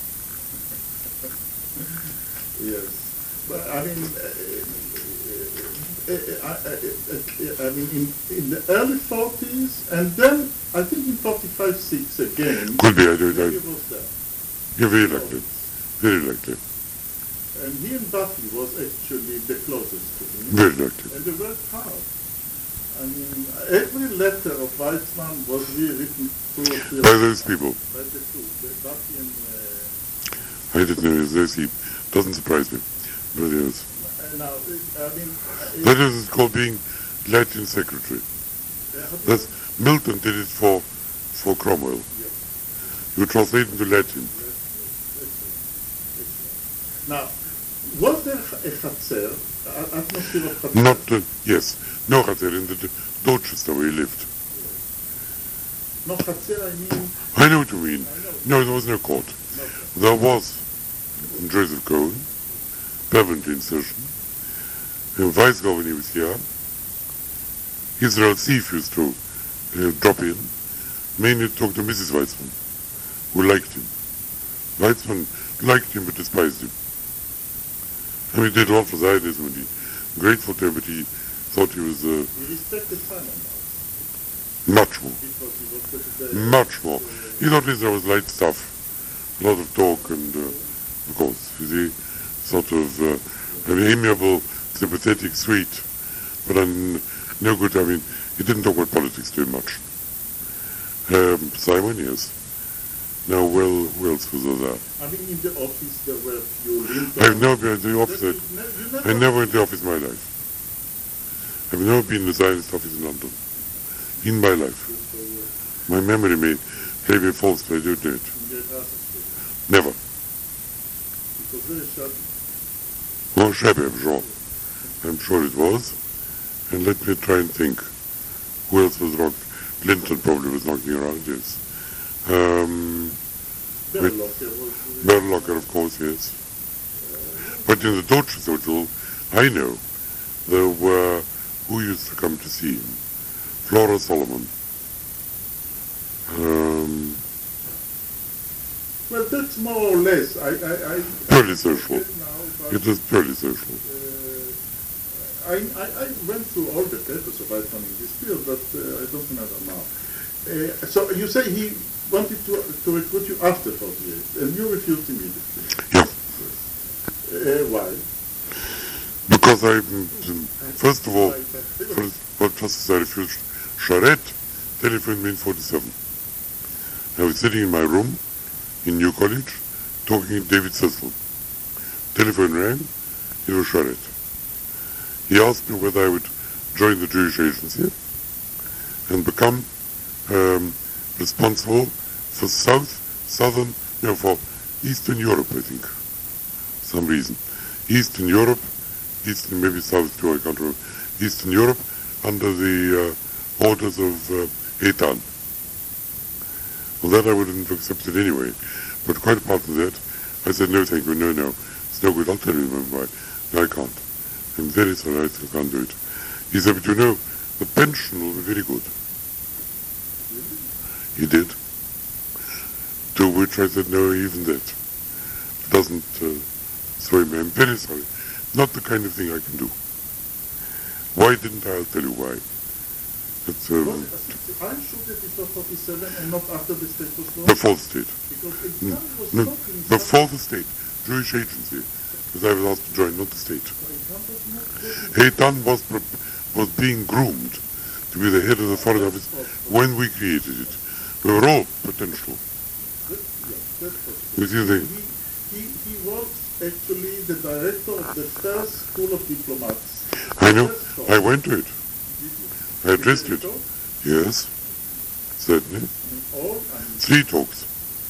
[SPEAKER 2] yes. But I mean, uh, uh, uh, I, I, uh, I mean, in, in the early forties, and then I think in forty-five, six again,
[SPEAKER 1] Could be, I don't know.
[SPEAKER 2] Menier was there.
[SPEAKER 1] Yeah, very likely. Very likely.
[SPEAKER 2] And he and Buffy was actually the closest to him.
[SPEAKER 1] Very likely.
[SPEAKER 2] And they worked hard. I mean, every letter of Weizmann was really written two or three
[SPEAKER 1] By those people.
[SPEAKER 2] By the two, the Buffy and... Uh,
[SPEAKER 1] I didn't know it was those people. Doesn't surprise me. But yes.
[SPEAKER 2] uh, now, I mean... Uh,
[SPEAKER 1] That is called being Latin secretary.
[SPEAKER 2] uh, how do you-
[SPEAKER 1] That's, Milton did it for, for Cromwell.
[SPEAKER 2] Yes.
[SPEAKER 1] You translate into Latin.
[SPEAKER 2] Now, was there a Chatzer, a- atmosphere of Chatzer?
[SPEAKER 1] Not, uh, yes, no Chater, in the D- Dorchester where he lived.
[SPEAKER 2] No Chatzer, I mean...
[SPEAKER 1] I know what you mean.
[SPEAKER 2] I know.
[SPEAKER 1] No, there was no court.
[SPEAKER 2] No,
[SPEAKER 1] There was Joseph Cohen, permanent in session, uh, Weisgau when he was here, Israel Sief used to uh, drop in, mainly to talk to Missus Weizmann, who liked him. Weizmann liked him but despised him. I mean, he did a lot for Zionism and he grateful to him, but he thought he was uh,
[SPEAKER 2] he respected Simon
[SPEAKER 1] much more,
[SPEAKER 2] because he was the... the
[SPEAKER 1] much more. He thought Israel was light stuff, a lot of talk and, uh, of course, you see, sort of uh, an amiable, sympathetic, sweet, but un, no good, I mean, he didn't talk about politics too much. Um, Simon, yes. Now, well, who else was there?
[SPEAKER 2] I mean, in the office there were a few Lincoln...
[SPEAKER 1] I've never been in the office.
[SPEAKER 2] You
[SPEAKER 1] I-
[SPEAKER 2] ne- you
[SPEAKER 1] I never went to the office in my life. I've never been in the Zionist office in London. In my life. My memory may, may be false, but I don't know it. Never.
[SPEAKER 2] It was very shabby.
[SPEAKER 1] Well, shabby, I'm sure. I'm sure it was. And let me try and think. Who else was wrong? Clinton probably was knocking around, yes. Um,
[SPEAKER 2] Berlocker was...
[SPEAKER 1] Berlocker, of course, yes. But in the Deutsche Hotel, I know there were, who used to come to see him? Flora Solomon. Um,
[SPEAKER 2] well, that's more or less. I, I, I
[SPEAKER 1] purely social.
[SPEAKER 2] Now,
[SPEAKER 1] it was purely social.
[SPEAKER 2] Uh, I, I, I went through all the papers of Eichmann in this field, but uh, I don't remember now. Uh, so you say he wanted to, to recruit you after forty-eight, and you refused immediately.
[SPEAKER 1] Yeah.
[SPEAKER 2] Uh, why?
[SPEAKER 1] Because I, first of all, first, well, just as I refused, Charette telephoned me in forty-seven. I was sitting in my room in New College, talking to David Cecil. Telephone rang, it was Charette. He asked me whether I would join the Jewish Agency and become um, responsible for South, Southern, no, for Eastern Europe, I think, some reason. Eastern Europe, Eastern, maybe South too, I can't remember. Eastern Europe under the uh, orders of uh, Eitan. Well, that I wouldn't have accepted anyway. But quite apart from that, I said, no, thank you, no, no. It's no good, I'll tell you why. No, I can't. I'm very sorry, I still can't do it. He said, but you know, the pension will be very good. He did. To which I said, no, even that doesn't uh, sway me. I'm very sorry. Not the kind of thing I can do. Why didn't I? I'll tell you why. It's, um,
[SPEAKER 2] well, I'm sure that it was forty-seven and not after the state was launched.
[SPEAKER 1] before the state.
[SPEAKER 2] Because
[SPEAKER 1] No,
[SPEAKER 2] Eitan was
[SPEAKER 1] no,
[SPEAKER 2] not in
[SPEAKER 1] before the state. Jewish Agency. Because I was asked to join, not the state.
[SPEAKER 2] Eitan was not there.
[SPEAKER 1] Eitan was, pre- was being groomed to be the head of the foreign office when we created it. We were all potential.
[SPEAKER 2] That, yeah, that's possible.
[SPEAKER 1] You see, they,
[SPEAKER 2] He, he, he was actually the director of the first school of diplomats.
[SPEAKER 1] I know,
[SPEAKER 2] First talk.
[SPEAKER 1] I went to it.
[SPEAKER 2] Did you?
[SPEAKER 1] I addressed
[SPEAKER 2] Did
[SPEAKER 1] it.
[SPEAKER 2] you talk?
[SPEAKER 1] Yes, certainly.
[SPEAKER 2] And all, and
[SPEAKER 1] Three talks.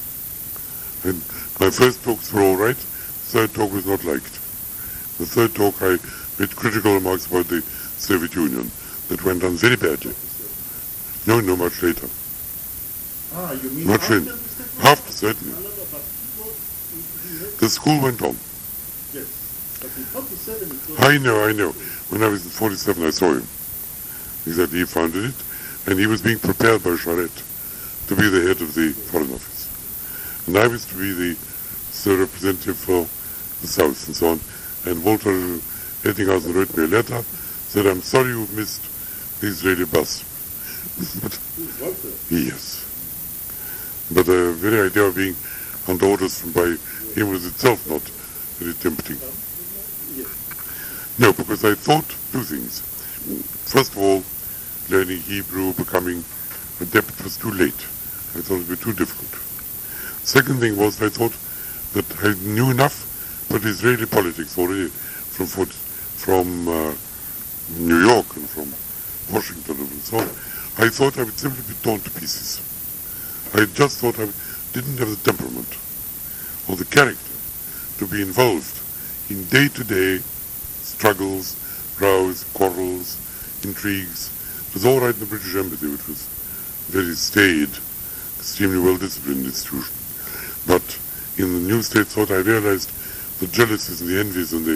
[SPEAKER 1] And my first talks were all right. The third talk was not liked. The third talk I made critical remarks about the Soviet Union that went on very badly. No, no, much later.
[SPEAKER 2] ah, you mean
[SPEAKER 1] Much
[SPEAKER 2] after
[SPEAKER 1] in-
[SPEAKER 2] the state was
[SPEAKER 1] after,
[SPEAKER 2] launched?
[SPEAKER 1] certainly.
[SPEAKER 2] No, no, no, but he was, he, he had,
[SPEAKER 1] The school went on.
[SPEAKER 2] yes, but in forty-seven it was...
[SPEAKER 1] I know, I know. When I was in forty-seven, I saw him. Exactly, he founded it, and he was being prepared by Charette to be the head of the Foreign Office. And I was to be the sir representative for the South and so on. And Walter Ettinghausen wrote me a letter, said, I'm sorry you've missed the Israeli bus. But
[SPEAKER 2] Walter.
[SPEAKER 1] yes. But the very idea of being under orders from by him was itself not very tempting.
[SPEAKER 2] Yes.
[SPEAKER 1] No, because I thought two things. First of all, learning Hebrew, becoming adept was too late. I thought it would be too difficult. Second thing was I thought that I knew enough about Israeli politics already from Fort- from uh, New York and from Washington and so on. I thought I would simply be torn to pieces. I just thought I didn't have the temperament or the character to be involved in day-to-day struggles, rows, quarrels, intrigues. It was all right in the British Embassy, which was a very staid, extremely well-disciplined institution. But in the new state thought, I realized the jealousies and the envies and the,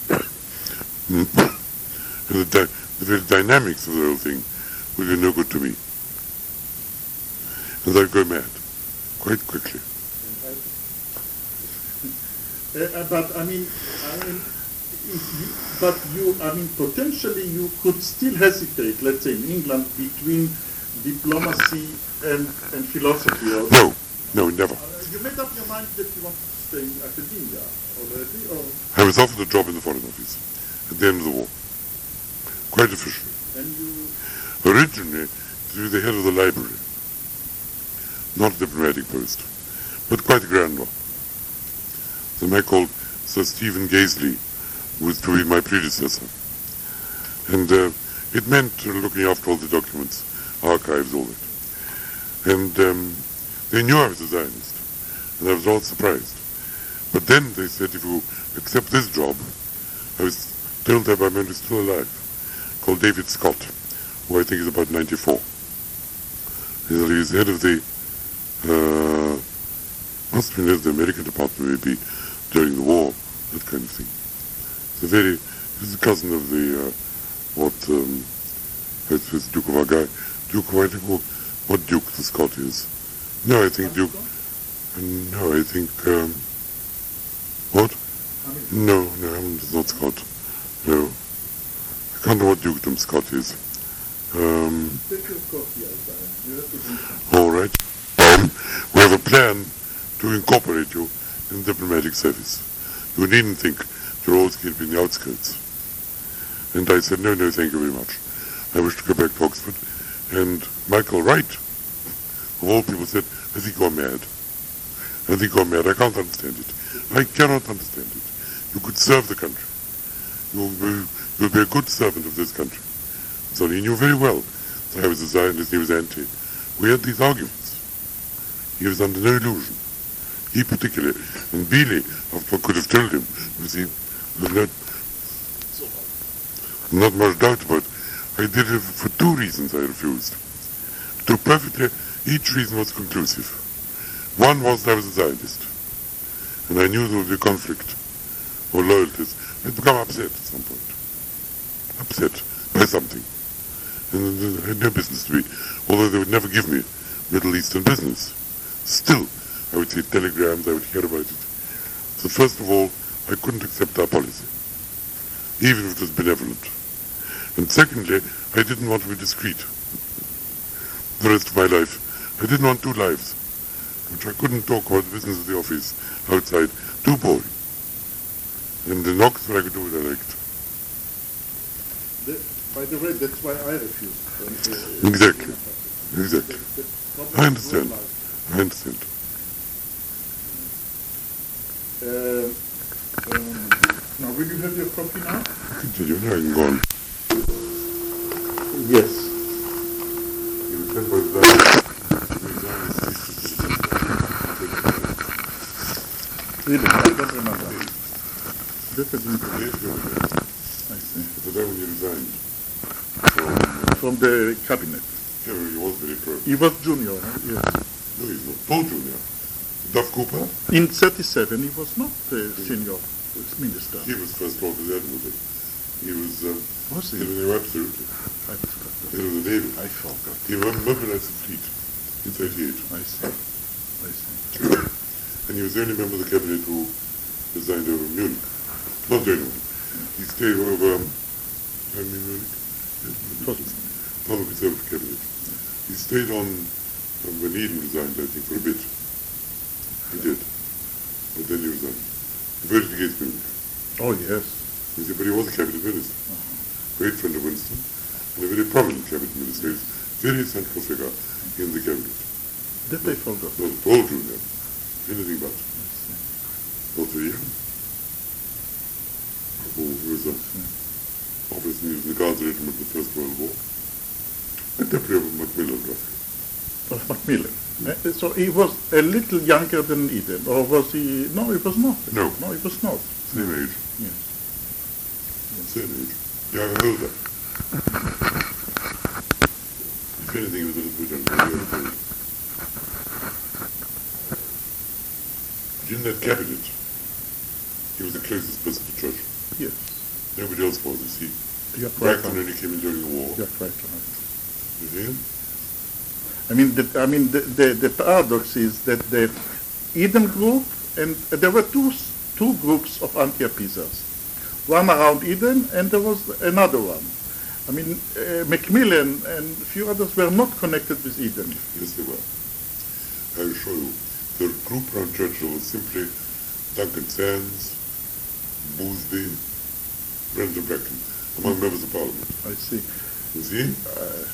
[SPEAKER 1] and the, di- the very dynamics of the whole thing would be no good to me. And I'd go mad, quite quickly.
[SPEAKER 2] Uh, but I mean, I mean, if you, but you, I mean, potentially you could still hesitate, let's say in England, between diplomacy and, and philosophy. Or,
[SPEAKER 1] No, no, never.
[SPEAKER 2] Uh, you made up your mind that you wanted to stay in academia already, or
[SPEAKER 1] I was offered a job in the Foreign Office at the end of the war, quite officially.
[SPEAKER 2] and you,
[SPEAKER 1] Originally, to be the head of the library, not a diplomatic post, but quite a grand one. The man called Sir Stephen Gaisley was to be my predecessor. And uh, it meant uh, looking after all the documents, archives, all that. And um, they knew I was a Zionist, and I was all surprised. But then they said, if you accept this job, I was told that my man was still alive, called David Scott, who I think is about ninety-four. He's he's head of the Uh, must have been at the American department maybe during the war, that kind of thing. It's a very, he's a cousin of the, uh, what, um, it's, it's Duke of Argyll. Duke of, I think, what, what Duke the Scot is. No, I think Duke, no, I think, um, what? No, no, Hamilton's not Scot. No. I can't know what dukedom Scot is. Um, all right. Um, we have a plan to incorporate you in the diplomatic service. You needn't think you're always keeping the outskirts. And I said, no, no, thank you very much. I wish to go back to Oxford. And Michael Wright, of all people, said, I think you're mad. I think you're mad. I can't understand it. I cannot understand it. You could serve the country. You'll be, you'll be a good servant of this country. So he knew very well that I was a Zionist, he was anti. We had these arguments. He was under no illusion. He particularly, and Beeley, after I could have told him, because he was not, not much doubt about it. I did it for two reasons I refused. Two perfectly, each reason was conclusive. One was that I was a Zionist, and I knew there would be conflict or loyalties. I'd become upset at some point. Upset by something. And I had no business to be, although they would never give me Middle Eastern business. Still, I would see telegrams, I would hear about it. So first of all, I couldn't accept our policy, even if it was benevolent. And secondly, I didn't want to be discreet the rest of my life. I didn't want two lives, which I couldn't talk about the business of the office outside. Too boring. And in Oxford I could do what I liked.
[SPEAKER 2] The, by the way, that's why I refused. Uh,
[SPEAKER 1] exactly. Exactly.
[SPEAKER 2] The, the
[SPEAKER 1] I understand. I understand.
[SPEAKER 2] Uh, um, now, will you have your coffee now?
[SPEAKER 1] Continue. Now I can go on.
[SPEAKER 2] Yes.
[SPEAKER 1] You said was that
[SPEAKER 2] Really? I don't remember. This is interesting. I see.
[SPEAKER 1] At the time when you resigned
[SPEAKER 2] From
[SPEAKER 1] from,
[SPEAKER 2] the cabinet.
[SPEAKER 1] yeah, he was very pro.
[SPEAKER 2] He was junior, huh? Yes.
[SPEAKER 1] No, he's not. Paul Junior Duff Cooper,
[SPEAKER 2] In thirty-seven, he was not the senior minister.
[SPEAKER 1] he was First Lord of the Admiralty. He was, um,
[SPEAKER 2] Was he?
[SPEAKER 1] he was, absolutely.
[SPEAKER 2] I forgot
[SPEAKER 1] He
[SPEAKER 2] that.
[SPEAKER 1] was the Navy.
[SPEAKER 2] I forgot.
[SPEAKER 1] He mobilized the fleet in thirty-eight.
[SPEAKER 2] I see. I see.
[SPEAKER 1] And he was the only member of the cabinet who resigned over Munich. Not the only one. He stayed over, um, I mean, Munich? Public Conservative cabinet. He stayed on um, when Eden resigned, I think, for a bit. He did. But then he resigned. He voted against Munich.
[SPEAKER 2] Oh, yes.
[SPEAKER 1] He said, but he was a cabinet minister. Great friend of Winston, and a very prominent cabinet minister. He's a very central figure in the cabinet.
[SPEAKER 2] That I forgot.
[SPEAKER 1] Not at all junior. Anything but. Not very young. Who was a, obviously he was in the Guards Regiment of the First World War. Contemporary of Macmillan, roughly.
[SPEAKER 2] Of Macmillan. Uh, so he was a little younger than Eden, or was he? No, he was not.
[SPEAKER 1] No.
[SPEAKER 2] No, he was not.
[SPEAKER 1] Same age.
[SPEAKER 2] Yes.
[SPEAKER 1] Same age. Yeah, older. If anything, he was a little bit younger. But in that cabinet, he was the closest person to Churchill.
[SPEAKER 2] Yes.
[SPEAKER 1] Nobody else was, you see.
[SPEAKER 2] You're quite
[SPEAKER 1] Braxton
[SPEAKER 2] right.
[SPEAKER 1] only came in during the war.
[SPEAKER 2] You're quite right.
[SPEAKER 1] You see?
[SPEAKER 2] I mean, the, I mean, the, the, the paradox is that the Eden group, and uh, there were two two groups of anti-appeasers, one around Eden, and there was another one. I mean, uh, Macmillan and a few others were not connected with Eden.
[SPEAKER 1] Yes, they were. I will show you. The group around Churchill was simply Duncan Sands, Boothby, Brendan Bracken, among members of Parliament.
[SPEAKER 2] I see.
[SPEAKER 1] You see?
[SPEAKER 2] Uh,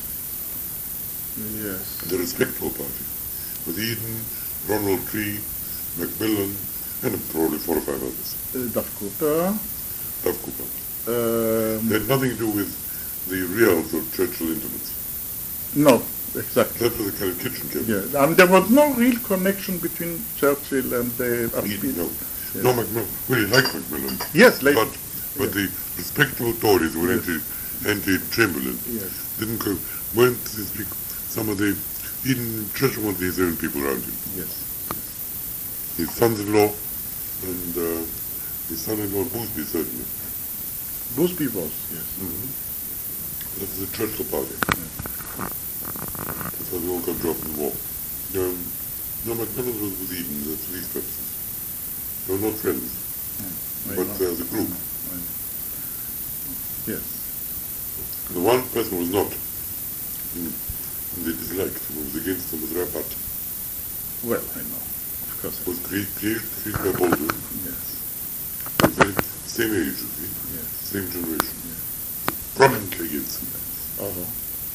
[SPEAKER 2] yes.
[SPEAKER 1] The Respectful Party, with Eden, Ronald Tree, Macmillan, and probably four or five others.
[SPEAKER 2] Uh, Duff Cooper.
[SPEAKER 1] Duff Cooper.
[SPEAKER 2] Um,
[SPEAKER 1] They had nothing to do with the real sort of Churchill intimates.
[SPEAKER 2] no, exactly.
[SPEAKER 1] That was a kind of kitchen cabinet.
[SPEAKER 2] Yeah, and there was no real connection between Churchill and the
[SPEAKER 1] Eden, no.
[SPEAKER 2] Yes.
[SPEAKER 1] No, Macmillan. Well, he liked Macmillan.
[SPEAKER 2] Yes, like,
[SPEAKER 1] But, but the respectable Tories who were
[SPEAKER 2] Yes.
[SPEAKER 1] anti, anti-Chamberlain
[SPEAKER 2] yes.
[SPEAKER 1] didn't go, weren't to speak, some of the In Churchill wanted his own people around him.
[SPEAKER 2] Yes.
[SPEAKER 1] His sons-in-law and uh, his son-in-law Boothby, certainly.
[SPEAKER 2] Boothby was, yes.
[SPEAKER 1] Mm-hmm. That was the Churchill party. That's how they all got dropped in the war. Um, no, MacMillan was with Eden, that's for these purposes. They were not friends,
[SPEAKER 2] I
[SPEAKER 1] but
[SPEAKER 2] know.
[SPEAKER 1] as a group.
[SPEAKER 2] I know. Yes.
[SPEAKER 1] The one person who was not, whom they disliked, who was against them, was Rapat.
[SPEAKER 2] Well, I know. Of course. I
[SPEAKER 1] Was
[SPEAKER 2] know.
[SPEAKER 1] created, created by Baldwin,
[SPEAKER 2] Yes.
[SPEAKER 1] same, same age as me,
[SPEAKER 2] Yes.
[SPEAKER 1] same generation.
[SPEAKER 2] Yes.
[SPEAKER 1] Prominently against them.
[SPEAKER 2] Uh-huh.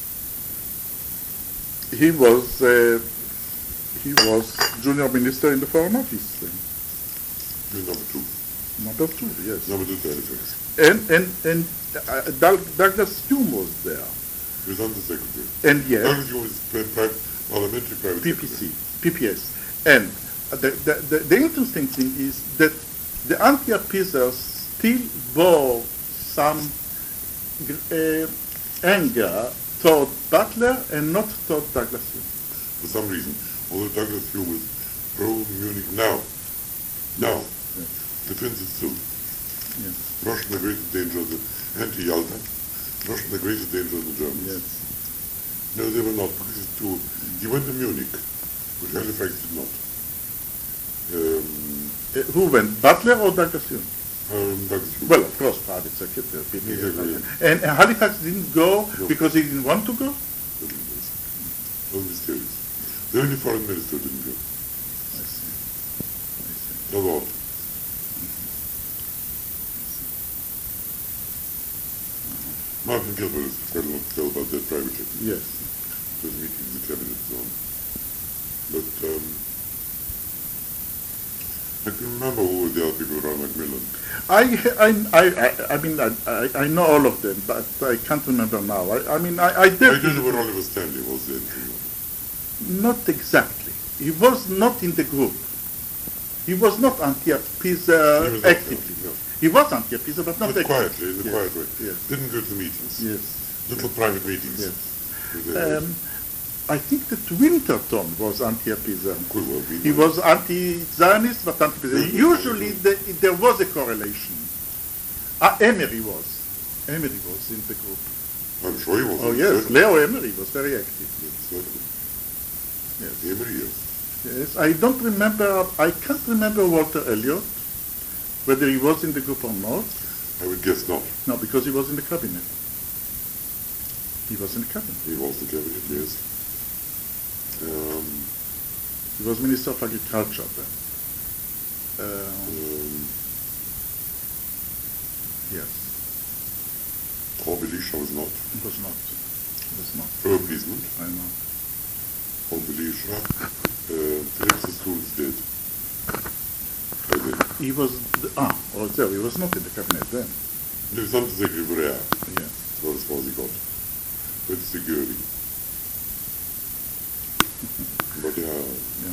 [SPEAKER 2] He was uh, he was junior minister in the Foreign Office. uh,
[SPEAKER 1] You're number two.
[SPEAKER 2] Number two, yes.
[SPEAKER 1] Number two to Halifax.
[SPEAKER 2] And and and uh, Doug- Douglas Hume was there.
[SPEAKER 1] He was undersecretary.
[SPEAKER 2] And yes,
[SPEAKER 1] Douglas Hume was pri- pri- parliamentary private
[SPEAKER 2] P P
[SPEAKER 1] secretary.
[SPEAKER 2] C, P P S. And the, the, the, the interesting thing is that the anti-appeasers still bore some uh, anger toward Butler and not toward Douglas Hume.
[SPEAKER 1] For some reason, although Douglas Hume was pro-Munich now, now,
[SPEAKER 2] Yes.
[SPEAKER 1] defends it still.
[SPEAKER 2] Yes.
[SPEAKER 1] Russia the greatest danger of the anti-Yalta. Russia the greatest danger of the Germans.
[SPEAKER 2] Yes.
[SPEAKER 1] No, they were not, because it's too... He went to Munich, which Halifax did not. Um,
[SPEAKER 2] Uh, who went, Butler or Douglas Hume?
[SPEAKER 1] um, Douglas Hume.
[SPEAKER 2] Well, of course, private secretary. P P S.
[SPEAKER 1] Exactly.
[SPEAKER 2] And, and Halifax didn't go
[SPEAKER 1] No.
[SPEAKER 2] because he didn't want to go?
[SPEAKER 1] It was mysterious. The only foreign minister didn't go.
[SPEAKER 2] I see. I see.
[SPEAKER 1] No law. Martin Gilbert has quite a lot to tell about that privately.
[SPEAKER 2] Yes.
[SPEAKER 1] Those meetings in the cabinet and so on. But um, I can remember who were the other people around Macmillan.
[SPEAKER 2] I, I, I, I, I mean, I, I, I know all of them, but I can't remember now. I, I mean, I, I
[SPEAKER 1] I
[SPEAKER 2] definitely...
[SPEAKER 1] don't know where Oliver Stanley was then.
[SPEAKER 2] Not exactly. He was not in the group. He was not anti-appeaser
[SPEAKER 1] He was not,
[SPEAKER 2] actively.
[SPEAKER 1] no, no.
[SPEAKER 2] He was anti-appeaser, but not
[SPEAKER 1] But
[SPEAKER 2] actively.
[SPEAKER 1] quietly, in a
[SPEAKER 2] Yes,
[SPEAKER 1] quiet way.
[SPEAKER 2] Yes.
[SPEAKER 1] Didn't go to the meetings.
[SPEAKER 2] Yes.
[SPEAKER 1] Little private meetings.
[SPEAKER 2] Yes.
[SPEAKER 1] With the-
[SPEAKER 2] Um, I think that Winterton was anti-appeaser.
[SPEAKER 1] could well be.
[SPEAKER 2] He was anti-Zionist, but anti-appeaser.
[SPEAKER 1] Yes.
[SPEAKER 2] Usually the, there was a correlation. Ah, Emery was. Emery was in the group.
[SPEAKER 1] I'm sure he was.
[SPEAKER 2] Oh yes, Leo Emery was very active.
[SPEAKER 1] Certainly.
[SPEAKER 2] Yes.
[SPEAKER 1] Emery, yes.
[SPEAKER 2] Yes, I don't remember, I can't remember Walter Elliot, whether he was in the group or not.
[SPEAKER 1] I would guess not.
[SPEAKER 2] No, because he was in the cabinet. He was in the cabinet.
[SPEAKER 1] He was in the cabinet, yes. Um,
[SPEAKER 2] He was Minister of Agriculture then. Um,
[SPEAKER 1] um,
[SPEAKER 2] yes,
[SPEAKER 1] Paul Belisha was not.
[SPEAKER 2] he was not. He was not.
[SPEAKER 1] Pro-appeasement.
[SPEAKER 2] I know.
[SPEAKER 1] Paul Belisha. Uh, Philip Sassoon is dead. I think.
[SPEAKER 2] He was, the, ah, oh, there, he was not in the cabinet then.
[SPEAKER 1] There was something like Rivera.
[SPEAKER 2] Yes.
[SPEAKER 1] About as far as he got. With security. But yeah.
[SPEAKER 2] Yeah.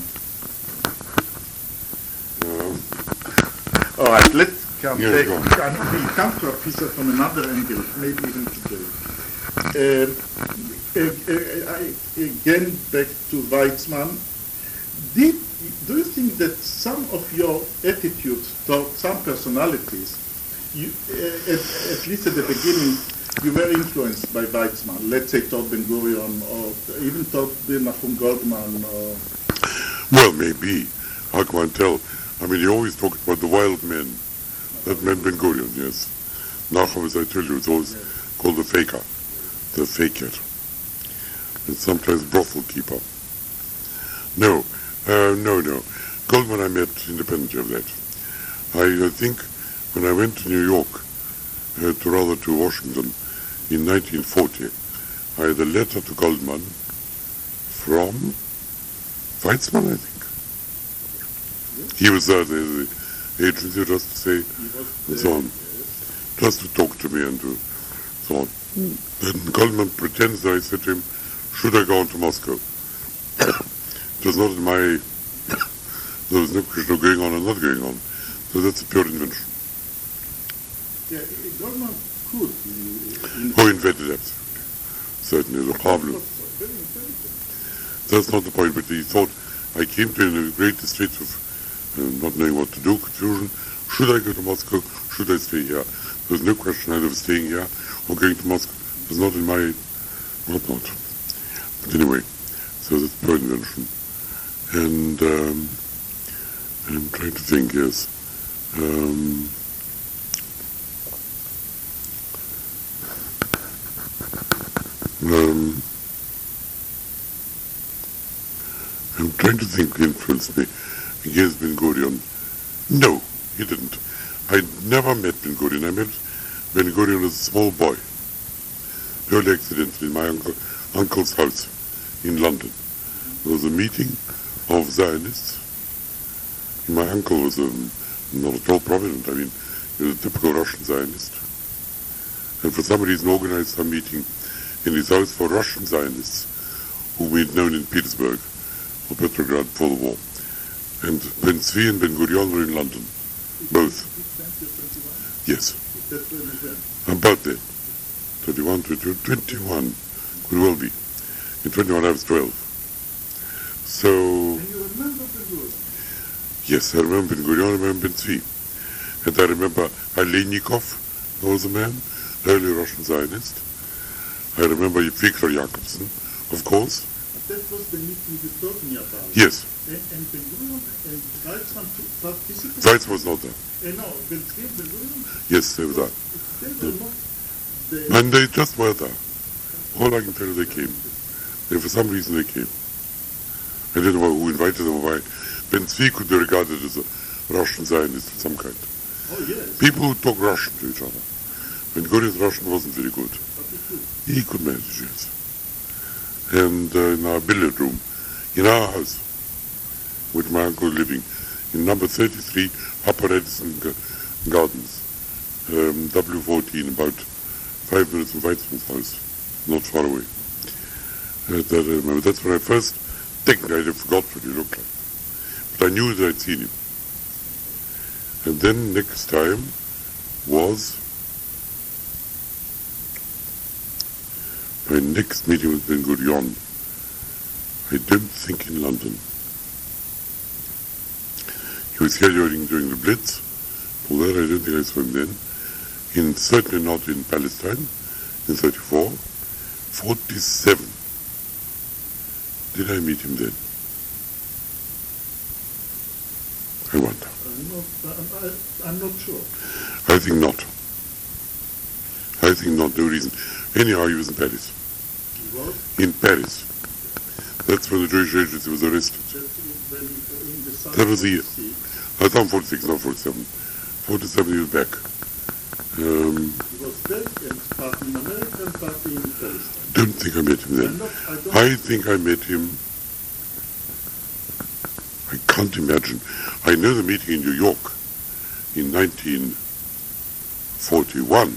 [SPEAKER 1] Um,
[SPEAKER 2] All right, let's come
[SPEAKER 1] Yes,
[SPEAKER 2] back.
[SPEAKER 1] go on.
[SPEAKER 2] I mean, we'll come to a piece from another angle, maybe even today. Um, uh, uh, I, again, back to Weizmann. Did, do you think that some of your attitudes toward some personalities, you, uh, at, at least at the beginning, you were influenced by Weizmann, let's say toward Ben-Gurion, or even toward Nahum Goldman, or...
[SPEAKER 1] well, maybe. How can one tell? I mean, you always talk about the wild men. That meant Ben Gurion, yes. Nachum, as I tell you, it's always
[SPEAKER 2] Yes.
[SPEAKER 1] called the faker, the faker. And sometimes brothel keeper. No, uh, no, no. Goldman I met independently of that. I uh, think when I went to New York, uh, to rather to Washington, in nineteen forty, I had a letter to Goldman from Weizmann, I think. He was there, the, the agency, just to say, and so on, just to talk to me and to so on. Then Goldman pretends that I said to him, should I go on to Moscow? It was not in my, there was no question of going on or not going on. So that's a pure invention.
[SPEAKER 2] Yeah, Goldman could. In,
[SPEAKER 1] Who invented that? Certainly, the
[SPEAKER 2] He
[SPEAKER 1] Pablo.
[SPEAKER 2] was very intelligent.
[SPEAKER 1] That's not the point, but he thought I came to in a great state of uh, not knowing what to do, confusion. Should I go to Moscow? Should I stay here? There was no question either of staying here or going to Moscow. It was not in my whatnot. But anyway, so that's per invention. And um, I'm trying to think, yes. Um, um, I'm trying to think who influenced me against Ben Gurion. No, he didn't. I never met Ben Gurion. I met Ben Gurion as a small boy, purely accidentally, in my uncle, uncle's house in London. There was a meeting of Zionists. My uncle was a, not at all prominent. I mean, he was a typical Russian Zionist. And for some reason organized some meeting in his house for Russian Zionists whom we had known in Petersburg or Petrograd before the war. And Ben Zvi and Ben Gurion were in London, both. Yes. About that. twenty-one, twenty-two, twenty-one, could well be. In twenty-one I was twelve. So...
[SPEAKER 2] And you remember Ben Gurion?
[SPEAKER 1] Yes, I remember Ben Gurion, I remember Ben Zvi. And I remember Aleinikov, there was a man, early Russian Zionist. I remember Viktor Jakobson, of course.
[SPEAKER 2] But that was the meeting you told me about.
[SPEAKER 1] Yes.
[SPEAKER 2] And, and Ben Gurion and Weizmann participated?
[SPEAKER 1] Zeitz was not there.
[SPEAKER 2] Uh, no, Ben Zvi and Ben Gurion?
[SPEAKER 1] Yes, they were there.
[SPEAKER 2] They were not... They,
[SPEAKER 1] And they just were there. All I can tell you, they came. They, for some reason they came. I don't know who invited them or why. Ben Zvi could be regarded as a Russian Zionist of some kind.
[SPEAKER 2] oh, yes.
[SPEAKER 1] People who talk Russian to each other. Ben Gurion's Russian wasn't very good.
[SPEAKER 2] But it could.
[SPEAKER 1] He could manage, yes. And uh, in our billiard room, in our house, with my uncle living, in number thirty-three, Upper Edison G- Gardens, um, W fourteen, about five minutes from Weizmann's house, not far away. Uh, that I remember. That's when I first, technically I forgot what he looked like. But I knew that I'd seen him. And then next time was my next meeting with Ben Gurion. I don't think in London. He was here during, during the Blitz. For that I don't think I saw him then. In, certainly not in Palestine, in thirty-four. forty-seven. Did I meet him then? I wonder.
[SPEAKER 2] I'm not, I'm, I, I'm not sure.
[SPEAKER 1] I think not. I think not, no reason. Anyhow, he was in Paris.
[SPEAKER 2] He was?
[SPEAKER 1] In Paris. That's when the Jewish agency was arrested.
[SPEAKER 2] That, when, in the South
[SPEAKER 1] That was the year.
[SPEAKER 2] Sea,
[SPEAKER 1] I thought forty-six, not forty-seven. forty-seven he was back. Um,
[SPEAKER 2] he was back and partly in America and partly in Palestine.
[SPEAKER 1] don't think I met him
[SPEAKER 2] I'm
[SPEAKER 1] then.
[SPEAKER 2] not, I don't
[SPEAKER 1] I think I met him, I can't imagine. I know the meeting in New York in nineteen forty-one.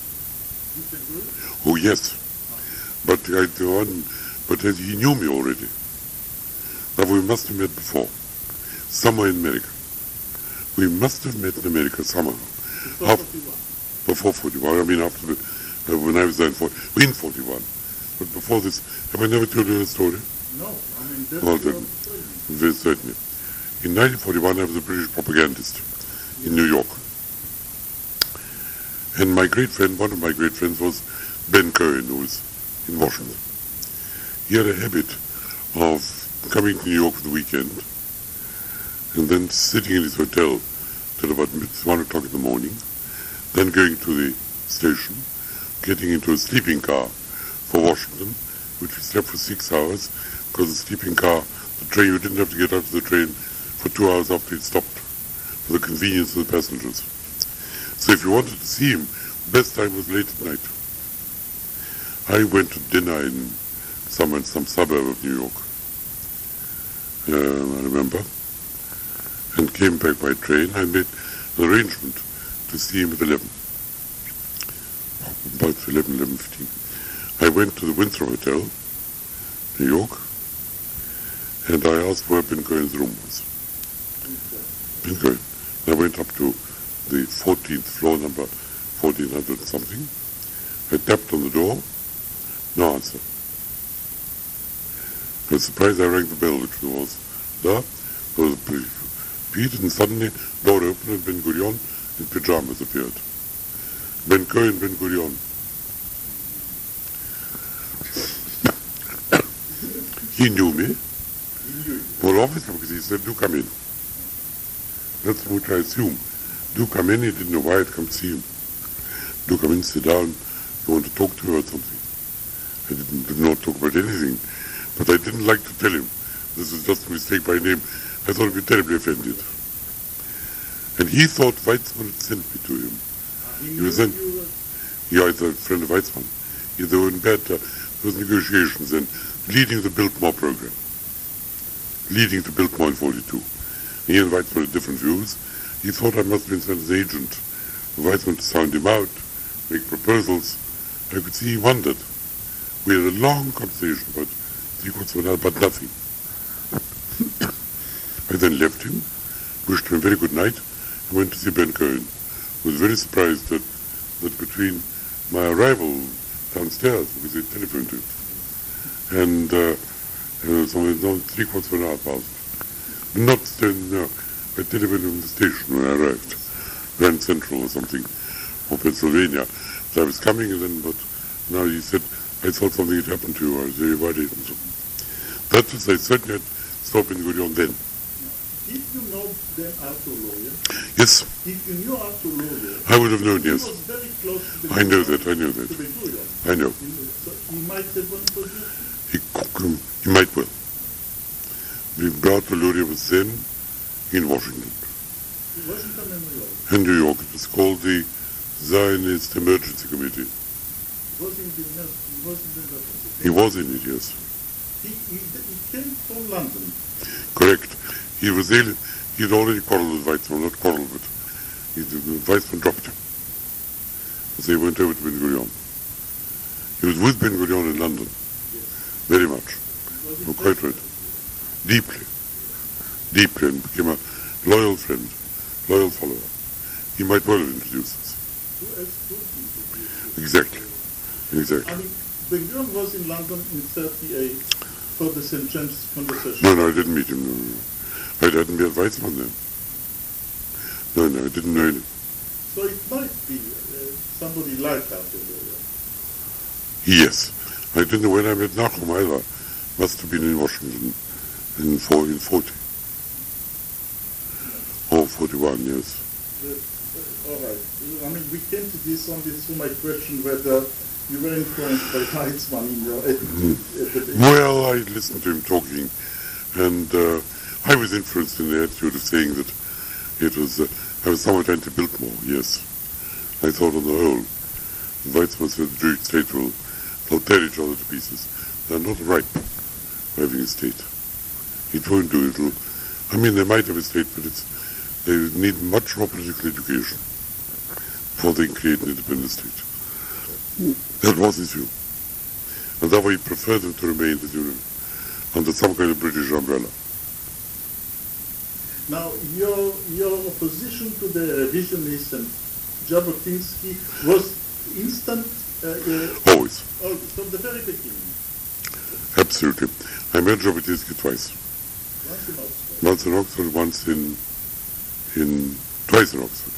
[SPEAKER 1] Oh yes, but I the one, but uh, he knew me already. Now we must have met before, somewhere in America. We must have met in America somehow.
[SPEAKER 2] Before
[SPEAKER 1] Af-
[SPEAKER 2] forty-one.
[SPEAKER 1] Before forty-one, I mean after the, uh, when I was there in, forty, in forty-one. But before this, have I never told you the story?
[SPEAKER 2] No, I mean, that's
[SPEAKER 1] Well,
[SPEAKER 2] your
[SPEAKER 1] then,
[SPEAKER 2] story.
[SPEAKER 1] very certainly. In nineteen forty-one, I was a British propagandist in New York. And my great friend, one of my great friends was Ben Cohen, who was in Washington. He had a habit of coming to New York for the weekend and then sitting in his hotel till about one o'clock in the morning, then going to the station, getting into a sleeping car for Washington, which we slept for six hours, because the sleeping car, the train, you didn't have to get out of the train for two hours after it stopped, for the convenience of the passengers. So if you wanted to see him, best time was late at night. I went to dinner in some, in some suburb of New York, uh, I remember, and came back by train. I made an arrangement to see him at eleven, about eleven, eleven fifteen. I went to the Windsor Hotel, New York, and I asked where Ben Cohen's room was. Ben Cohen. I went up to the fourteenth floor, number fourteen hundred something. I tapped on the door, no answer. I was surprised I rang the bell, which was there. There was a beat, and suddenly door opened and Ben Gurion in pajamas appeared. Ben Cohen, Ben Gurion. He knew me. Well, obviously, because he said, do come in. That's what I assume. Do come in. He didn't know why I'd come see him. Do come in, sit down. You want to talk to her about something. I didn't, did not talk about anything. But I didn't like to tell him. This was just a mistake by name. I thought he'd be terribly offended. And he thought Weizmann had sent me to him. He was then, yeah, he's a friend of Weizmann. He, they were in bed, uh, there was negotiations and leading the Biltmore program. Leading the Biltmore in forty-two. He and Weizmann had different views. He thought I must have been sent as agent of Weizmann to sound him out, make proposals. I could see he wondered. We had a long conversation about three quarters of an hour, but nothing. I then left him, wished him a very good night, and went to see Ben Cohen. I was very surprised that, that between my arrival downstairs, because they telephoned him, and uh, uh, somewhere down three quarters of an hour passed. Not then, no, I telephoned him from the station when I arrived, Grand Central or something, or Pennsylvania. So I was coming, and then, but now he said, I thought something had happened to you. I said, why didn't you? That was, I certainly had stopped in Gurion then.
[SPEAKER 2] Did you know then Arthur Lawyer?
[SPEAKER 1] Yes.
[SPEAKER 2] If you knew Arthur Lawyer,
[SPEAKER 1] I would have known, yes.
[SPEAKER 2] He was very close to the
[SPEAKER 1] I know that, I know that.
[SPEAKER 2] To the Gurion.
[SPEAKER 1] I know.
[SPEAKER 2] So he might have won for you?
[SPEAKER 1] He, he might well. The Arthur Lawyer was then in Washington.
[SPEAKER 2] He wasn't in New York.
[SPEAKER 1] In New York. It was called the Zionist Emergency Committee.
[SPEAKER 2] He was in the he was in the emergency.
[SPEAKER 1] He was in it, yes.
[SPEAKER 2] He, he, he came from London.
[SPEAKER 1] Correct. He was ill. He had already quarreled with Weizmann, not quarreled, but he, Weizmann dropped him. So he went over to Ben Gurion. He was with Ben Gurion in London.
[SPEAKER 2] Yes.
[SPEAKER 1] Very much.
[SPEAKER 2] Was
[SPEAKER 1] Oh, quite right. Deeply. Deeply, and became a loyal friend, loyal follower. He might well have introduced us.
[SPEAKER 2] Who else could he introduce you?
[SPEAKER 1] Exactly. Exactly.
[SPEAKER 2] I mean, Ben Gurion was in London in thirty-eight for the Saint James conversation.
[SPEAKER 1] No, no, I didn't meet him. No, no. I hadn't met Weizmann then. No, no, I didn't know him.
[SPEAKER 2] So it might be uh, somebody like Arthur Lawyer.
[SPEAKER 1] Yes. I didn't know when I met Nachum either. Must have been in Washington in, four, in forty. Or forty-one, yes.
[SPEAKER 2] Uh, uh, all right. I mean, we came to this only through my question whether you were influenced by Weizmann in your attitude.
[SPEAKER 1] Mm. Well, I listened to him talking, and uh, I was influenced in the attitude of saying that it was, uh, I was somewhat anti-Biltmore, yes. I thought on the whole, Weizmann said the Jewish state will, they'll tear each other to pieces. They're not ripe for having a state. It won't do it. I mean, they might have a state, but it's, they need much more political education before they create an independent state. That was his view. And therefore he preferred them to remain as you know, under some kind of British umbrella.
[SPEAKER 2] Now, your your opposition to the revisionists and Jabotinsky was instant. Uh, uh,
[SPEAKER 1] Always.
[SPEAKER 2] always, from the very beginning.
[SPEAKER 1] Absolutely. I met Jabotinsky twice.
[SPEAKER 2] Once in Oxford.
[SPEAKER 1] Once in Oxford, once in, in twice in Oxford.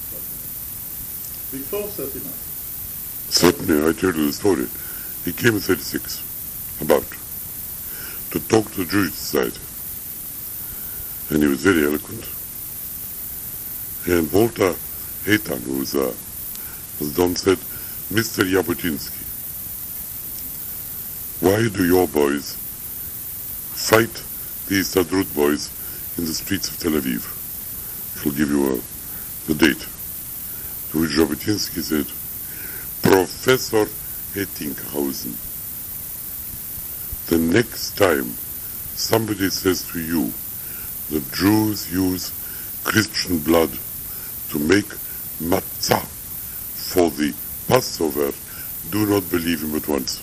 [SPEAKER 2] Before thirty-nine.
[SPEAKER 1] Certainly, I tell you the story. He came in thirty-six, about, to talk to the Jewish Society. And he was very eloquent. And Walter Eitan, who was, uh, as Don said, Mister Jabotinsky, why do your boys fight the Histadrut boys in the streets of Tel Aviv? I shall give you a, the date. To which Jabotinsky said, Professor Ettinghausen, the next time somebody says to you that Jews use Christian blood to make matzah for the Passover, do not believe him at once.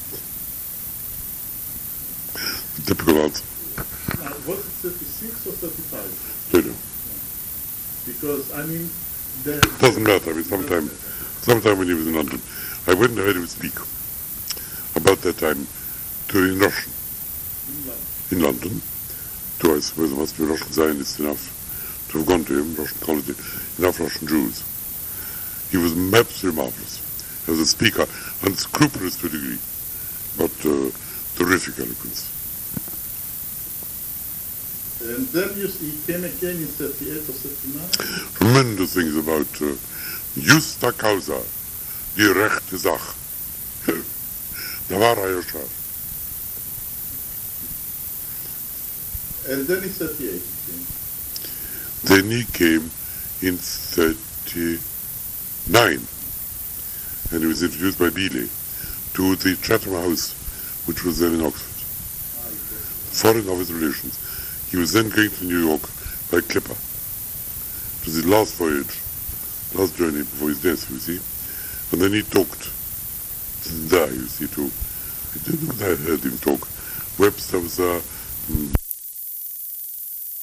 [SPEAKER 1] The typical answer.
[SPEAKER 2] Now, was it thirty-six or thirty-five?
[SPEAKER 1] Don't know.
[SPEAKER 2] Because, I mean, the...
[SPEAKER 1] Doesn't matter. I mean, sometime, sometime when he was in London, I went and heard him speak about that time to in Russian.
[SPEAKER 2] In
[SPEAKER 1] in London. So I suppose it must be Russian Zionists enough to have gone to him, Russian colony, enough Russian Jews. He was absolutely marvelous as a speaker, unscrupulous to a degree, but uh, terrific eloquence.
[SPEAKER 2] And then you, he came again in thirty-eight or thirty-nine?
[SPEAKER 1] Tremendous things about uh, justa causa, die rechte Sache. Da war er ja scharf.
[SPEAKER 2] And then in thirty-eight he came.
[SPEAKER 1] Then he came in thirty-nine, and he was introduced by Beeley to the Chatham House, which was then in Oxford.
[SPEAKER 2] Ah, it was-
[SPEAKER 1] Foreign Office Relations. He was then going to New York by clipper. It was his last voyage, last journey before his death, you see. And then he talked. There, you see, too. I didn't know that I heard him talk. Webster was there.